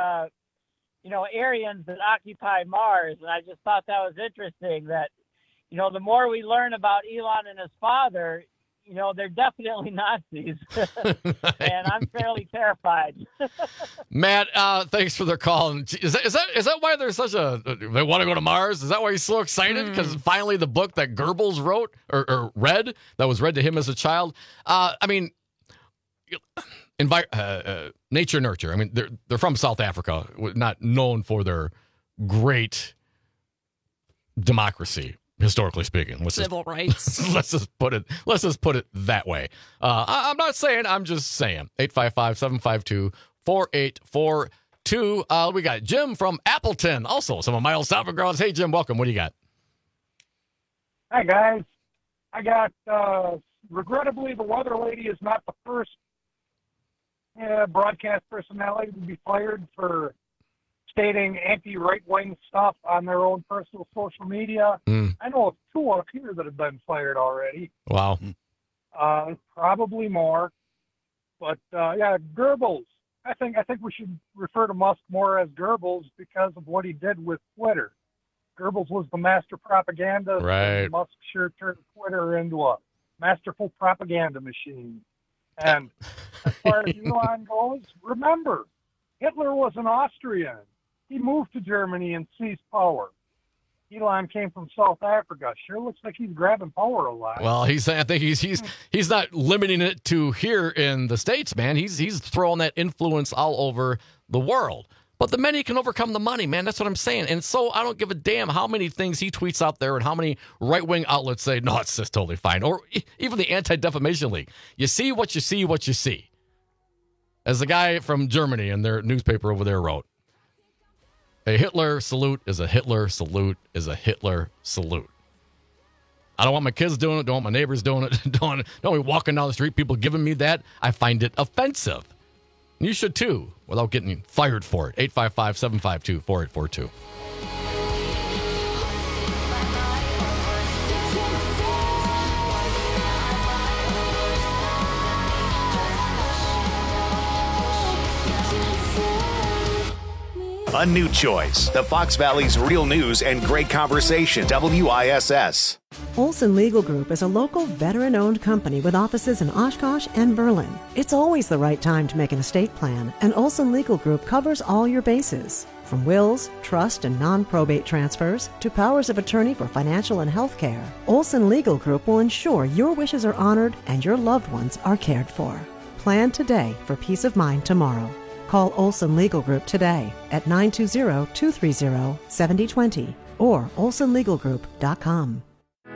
Speaker 4: Aryans that occupy Mars. And I just thought that was interesting that, the more we learn about Elon and his father, they're definitely Nazis. And I'm fairly terrified.
Speaker 20: Matt, thanks for the call. Is that why there's such they want to go to Mars? Is that why he's so excited? Because finally the book that Goebbels wrote or read, that was read to him as a child. Nature nurture. I mean, they're from South Africa, not known for their great democracy. Historically speaking,
Speaker 3: civil rights.
Speaker 20: Let's just put it that way. I'm not saying. I'm just saying. 855-752-4842. We got Jim from Appleton. Also, some of my old stomping grounds. Hey, Jim, welcome. What do you got?
Speaker 13: Hi, guys. I got. Regrettably, the weather lady is not the first broadcast personality to be fired for stating anti-right-wing stuff on their own personal social media. I know of two up here that have been fired already.
Speaker 20: Wow.
Speaker 13: Probably more. But, Goebbels. I think we should refer to Musk more as Goebbels because of what he did with Twitter. Goebbels was the master propagandist.
Speaker 20: Right.
Speaker 13: Musk sure turned Twitter into a masterful propaganda machine. And as far as Elon goes, remember, Hitler was an Austrian. He moved to Germany and seized power. Elon came from South Africa. Sure looks like he's grabbing power a lot.
Speaker 20: Well, I think he's not limiting it to here in the States, man. He's throwing that influence all over the world. But the many can overcome the money, man. That's what I'm saying. And so I don't give a damn how many things he tweets out there and how many right-wing outlets say, no, it's just totally fine. Or even the Anti-Defamation League. You see what you see, what you see. As the guy from Germany in their newspaper over there wrote, a Hitler salute is a Hitler salute is a Hitler salute. I don't want my kids doing it. Don't want my neighbors doing it. Don't be walking down the street, people giving me that. I find it offensive. And you should too, without getting fired for it. 855-752-4842.
Speaker 19: a new choice. The Fox Valley's real news and great conversation. WISS.
Speaker 5: Olson Legal Group is a local veteran-owned company with offices in Oshkosh and Berlin. It's always the right time to make an estate plan, and Olson Legal Group covers all your bases. From wills, trust, and non-probate transfers to powers of attorney for financial and health care, Olson Legal Group will ensure your wishes are honored and your loved ones are cared for. Plan today for peace of mind tomorrow. Call Olson Legal Group today at 920-230-7020 or olsonlegalgroup.com.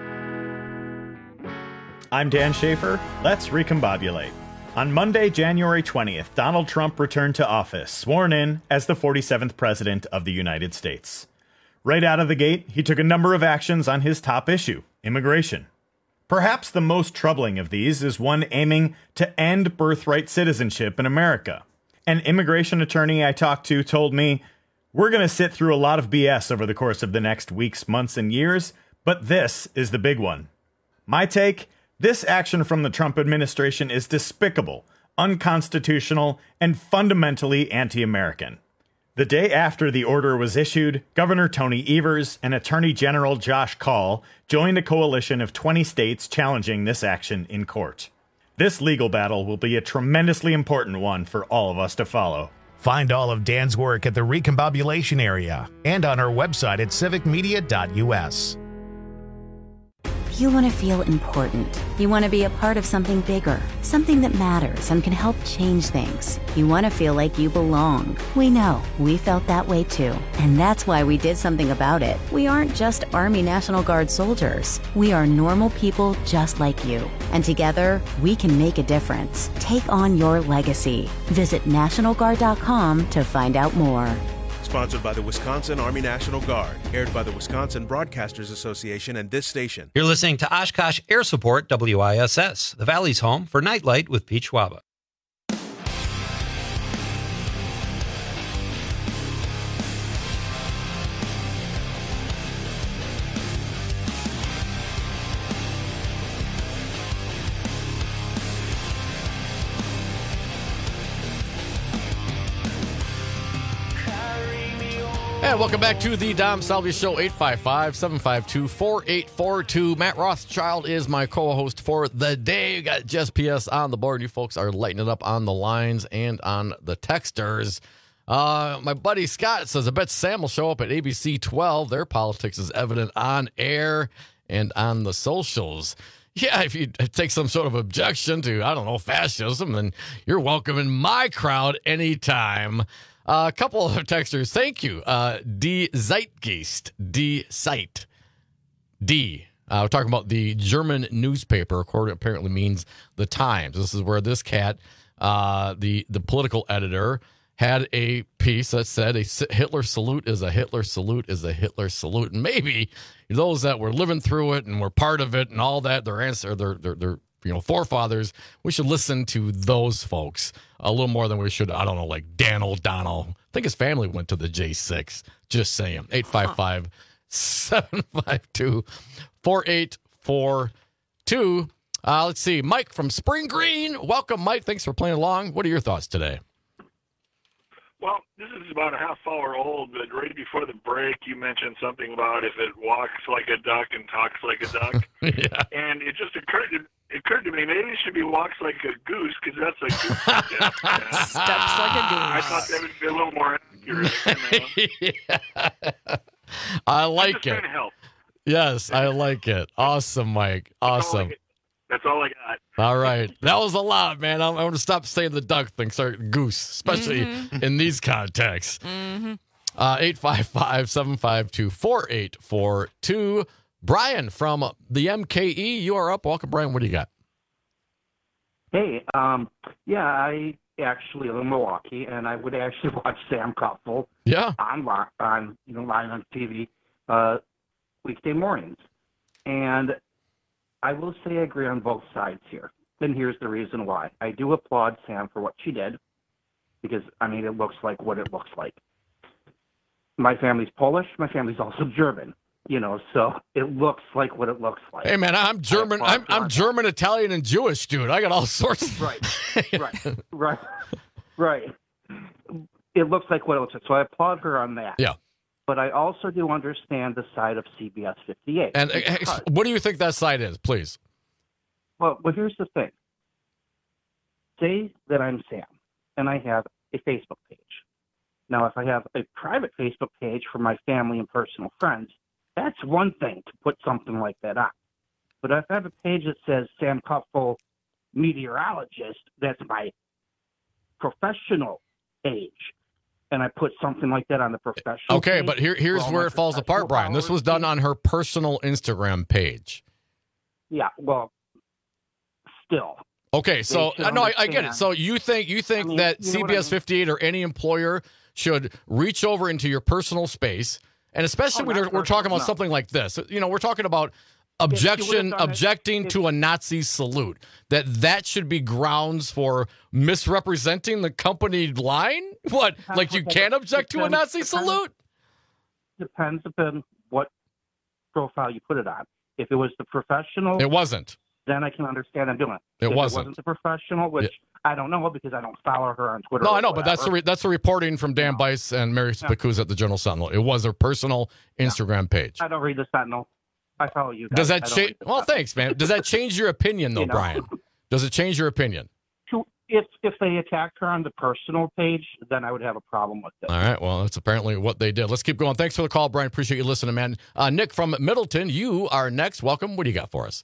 Speaker 2: I'm Dan Schaefer. Let's recombobulate. On Monday, January 20th, Donald Trump returned to office, sworn in as the 47th President of the United States. Right out of the gate, he took a number of actions on his top issue, immigration. Perhaps the most troubling of these is one aiming to end birthright citizenship in America. An immigration attorney I talked to told me, "We're going to sit through a lot of BS over the course of the next weeks, months, and years, but this is the big one." My take? This action from the Trump administration is despicable, unconstitutional, and fundamentally anti-American. The day after the order was issued, Governor Tony Evers and Attorney General Josh Kaul joined a coalition of 20 states challenging this action in court. This legal battle will be a tremendously important one for all of us to follow.
Speaker 1: Find all of Dan's work at the Recombobulation Area and on our website at civicmedia.us.
Speaker 14: You want to feel important. You want to be a part of something bigger, something that matters and can help change things. You want to feel like you belong. We know. We felt that way too. And that's why we did something about it. We aren't just Army National Guard soldiers. We are normal people just like you. And together, we can make a difference. Take on your legacy. Visit NationalGuard.com to find out more.
Speaker 15: Sponsored by the Wisconsin Army National Guard. Aired by the Wisconsin Broadcasters Association and this station.
Speaker 12: You're listening to Oshkosh Air Support, WISS, the Valley's home for Nightlight with Pete Schwaba.
Speaker 20: And welcome back to the Dom Salvia Show, 855-752-4842. Matt Rothschild is my co-host for the day. We got Jess P.S. on the board. You folks are lighting it up on the lines and on the texters. My buddy Scott says, I bet Sam will show up at ABC 12. Their politics is evident on air and on the socials. Yeah, if you take some sort of objection to, I don't know, fascism, then you're welcome in my crowd anytime. A couple of texters, thank you. D. Zeitgeist, D. Zeit, D. We're talking about the German newspaper, apparently means the Times. This is where this cat, the political editor, had a piece that said a Hitler salute is a Hitler salute is a Hitler salute. And maybe those that were living through it and were part of it and all that, their forefathers, we should listen to those folks a little more than we should, I don't know, like Dan O'Donnell. I think his family went to the J6. Just saying. 855-752-4842. Let's see. Mike from Spring Green. Welcome, Mike. Thanks for playing along. What are your thoughts today?
Speaker 16: Well, this is about a half hour old, but right before the break, you mentioned something about if it walks like a duck and talks like a duck.
Speaker 20: Yeah.
Speaker 16: And it just occurred to me, maybe it should be walks like a goose, because that's a goose.
Speaker 3: Steps like a goose.
Speaker 16: I thought that would be a little more accurate.
Speaker 20: Yeah. I like it.
Speaker 16: Trying to help.
Speaker 20: Yes, I like it. Awesome, Mike. Awesome.
Speaker 16: That's all I got.
Speaker 20: All right. That was a lot, man. I'm going to stop saying the duck thing. Sorry, goose, especially in these contexts. 855-752-4842. Brian from the MKE, you are up. Welcome, Brian. What do you got?
Speaker 17: Hey, I actually live in Milwaukee, and I would actually watch Sam Koppel live on TV weekday mornings. And I will say I agree on both sides here. And here's the reason why. I do applaud Sam for what she did because, it looks like what it looks like. My family's Polish. My family's also German, so it looks like what it looks like.
Speaker 20: Hey, man, I'm German. I'm German, Italian, and Jewish, dude. I got all sorts.
Speaker 17: Right. it looks like what it looks like. So I applaud her on that.
Speaker 20: Yeah.
Speaker 17: But I also do understand the side of CBS 58.
Speaker 20: And what do you think that side is, please?
Speaker 17: Well, here's the thing. Say that I'm Sam, and I have a Facebook page. Now, if I have a private Facebook page for my family and personal friends, that's one thing to put something like that on. But if I have a page that says Sam Kuffel, meteorologist, that's my professional page, and I put something like that on the professional
Speaker 20: Okay,
Speaker 17: page,
Speaker 20: but here's where it falls apart, Brian. This was done on her personal Instagram page.
Speaker 17: Yeah, well, still.
Speaker 20: Okay, so no, I get it. So you think that CBS 58 or any employer should reach over into your personal space, and especially when we're talking about something like this. We're talking about objecting to a Nazi salute. That should be grounds for misrepresenting the company line? What? Like you can't object to a Nazi salute?
Speaker 17: Depends upon what profile you put it on. If it was the professional,
Speaker 20: it wasn't.
Speaker 17: Then I can understand them doing it.
Speaker 20: It
Speaker 17: If
Speaker 20: wasn't.
Speaker 17: It wasn't the professional, which I don't know because I don't follow her on Twitter.
Speaker 20: No, I know, but that's a reporting from Dan Bice and Mary Spacuzza at the Journal Sentinel. It was their personal Instagram page.
Speaker 17: I don't read the Sentinel. I follow you guys.
Speaker 20: Does that change? Well, thanks, man. Does that change your opinion, though, Brian? Does it change your opinion?
Speaker 17: If they attacked her on the personal page, then I would have a problem with it.
Speaker 20: All right. Well, that's apparently what they did. Let's keep going. Thanks for the call, Brian. Appreciate you listening, man. Nick from Middleton, you are next. Welcome. What do you got for us?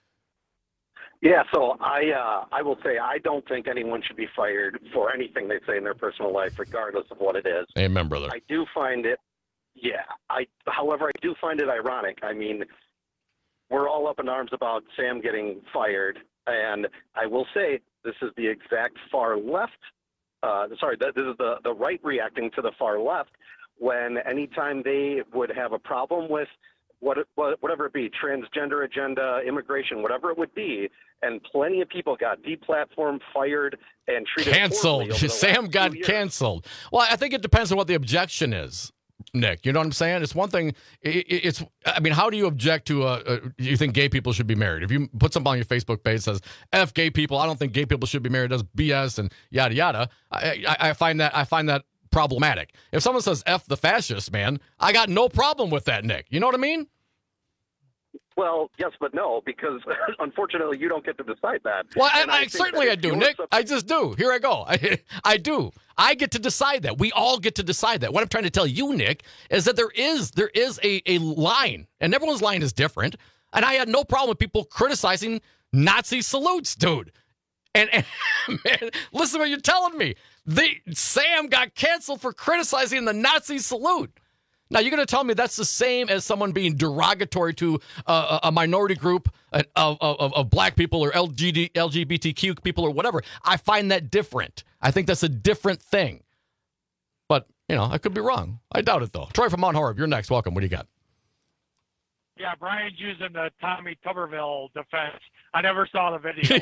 Speaker 6: Yeah, so I will say I don't think anyone should be fired for anything they say in their personal life, regardless of what it is.
Speaker 20: Amen, brother.
Speaker 6: I do find it, however, I do find it ironic. I mean, we're all up in arms about Sam getting fired, and I will say this is the exact far left. This is the right reacting to the far left when anytime they would have a problem with whatever it be, transgender agenda, immigration, whatever it would be, and plenty of people got deplatformed, fired, and treated
Speaker 20: canceled. Sam got canceled. Well, I think it depends on what the objection is, Nick. You know what I'm saying? It's one thing. I mean, how do you object to you think gay people should be married? If you put something on your Facebook page that says "F gay people," I don't think gay people should be married. That's BS and yada yada. I find that problematic. If someone says "F the fascists," man, I got no problem with that, Nick. You know what I mean?
Speaker 6: Well, yes, but no, because unfortunately you don't get to decide that.
Speaker 20: Well, I certainly do, Nick. I just do. Here I go. I do. I get to decide that. We all get to decide that. What I'm trying to tell you, Nick, is that there is a line, and everyone's line is different. And I had no problem with people criticizing Nazi salutes, dude. And man, listen to what you're telling me. Sam got canceled for criticizing the Nazi salute. Now, you're going to tell me that's the same as someone being derogatory to a minority group of black people or LGBTQ people or whatever. I find that different. I think that's a different thing. But, I could be wrong. I doubt it, though. Troy from Mount Horeb, you're next. Welcome. What do you got?
Speaker 13: Yeah, Brian's using the Tommy Tuberville defense. I never saw the video.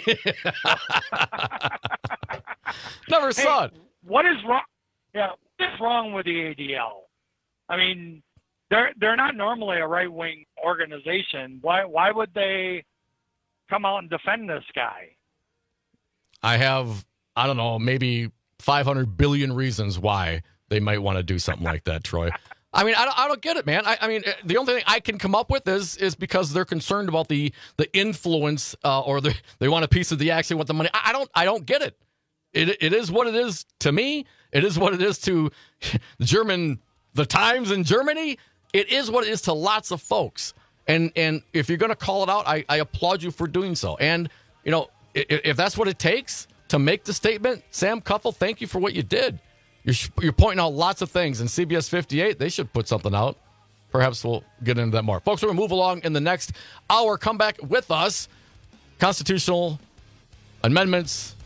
Speaker 20: Never saw it.
Speaker 13: What is wrong? Yeah, what is wrong with the ADL? I mean, they're not normally a right-wing organization. Why would they come out and defend this guy?
Speaker 20: I have, I don't know, maybe 500 billion reasons why they might want to do something like that, Troy. I mean, I don't get it, man. I mean, the only thing I can come up with is because they're concerned about the influence or they want a piece of the action with the money. I don't get it. It is what it is to me. It is what it is to the Times in Germany. It is what it is to lots of folks. And if you're going to call it out, I applaud you for doing so. And, if that's what it takes to make the statement, Sam Kuffel, thank you for what you did. You're pointing out lots of things. And CBS 58, they should put something out. Perhaps we'll get into that more. Folks, we're going to move along in the next hour. Come back with us. Constitutional amendments.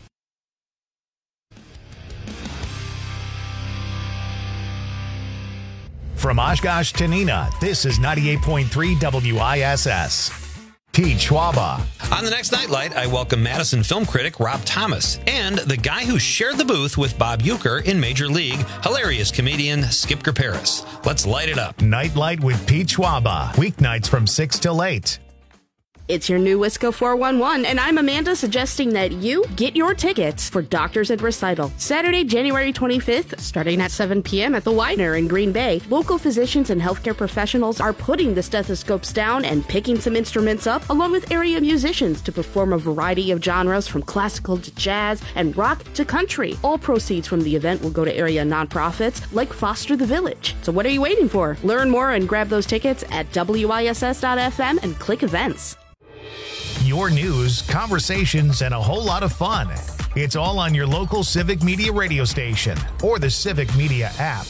Speaker 1: From Oshkosh to Neenah, this is 98.3 WISS. Pete Schwaba.
Speaker 12: On the next Nightlight, I welcome Madison film critic Rob Thomas and the guy who shared the booth with Bob Uecker in Major League, hilarious comedian Skip Graperis. Let's light it up.
Speaker 1: Nightlight with Pete Schwaba. Weeknights from 6 till 8.
Speaker 7: It's your new Wisco 411, and I'm Amanda suggesting that you get your tickets for Doctors at Recital. Saturday, January 25th, starting at 7 p.m. at the Widener in Green Bay. Local physicians and healthcare professionals are putting the stethoscopes down and picking some instruments up, along with area musicians to perform a variety of genres from classical to jazz and rock to country. All proceeds from the event will go to area nonprofits like Foster the Village. So what are you waiting for? Learn more and grab those tickets at WISS.FM and click events.
Speaker 1: Your news, conversations, and a whole lot of fun. It's all on your local Civic Media radio station or the Civic Media app.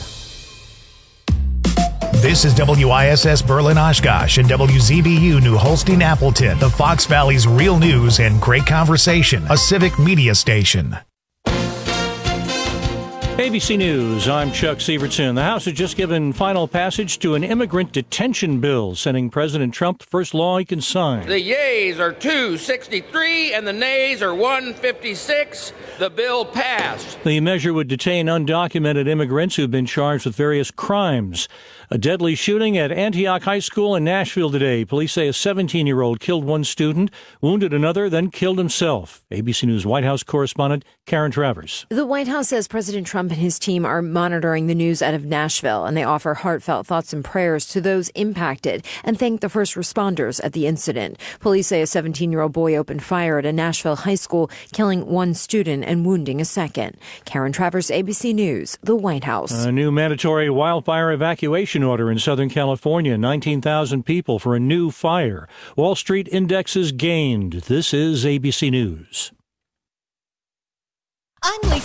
Speaker 1: This is WISS Berlin Oshkosh and WZBU New Holstein Appleton, the Fox Valley's real news and great conversation, a Civic Media station.
Speaker 8: ABC News, I'm Chuck Sievertson. The House has just given final passage to an immigrant detention bill, sending President Trump the first law he can sign.
Speaker 9: The yeas are 263 and the nays are 156. The bill passed.
Speaker 8: The measure would detain undocumented immigrants who've been charged with various crimes. A deadly shooting at Antioch High School in Nashville today. Police say a 17-year-old killed one student, wounded another, then killed himself. ABC News White House correspondent Karen Travers.
Speaker 11: The White House says President Trump and his team are monitoring the news out of Nashville, and they offer heartfelt thoughts and prayers to those impacted and thank the first responders at the incident. Police say a 17-year-old boy opened fire at a Nashville high school, killing one student and wounding a second. Karen Travers, ABC News, the White House.
Speaker 8: A new mandatory wildfire evacuation order in Southern California. 19,000 people for a new fire. Wall Street indexes gained. This is ABC News.
Speaker 18: I'm Lisa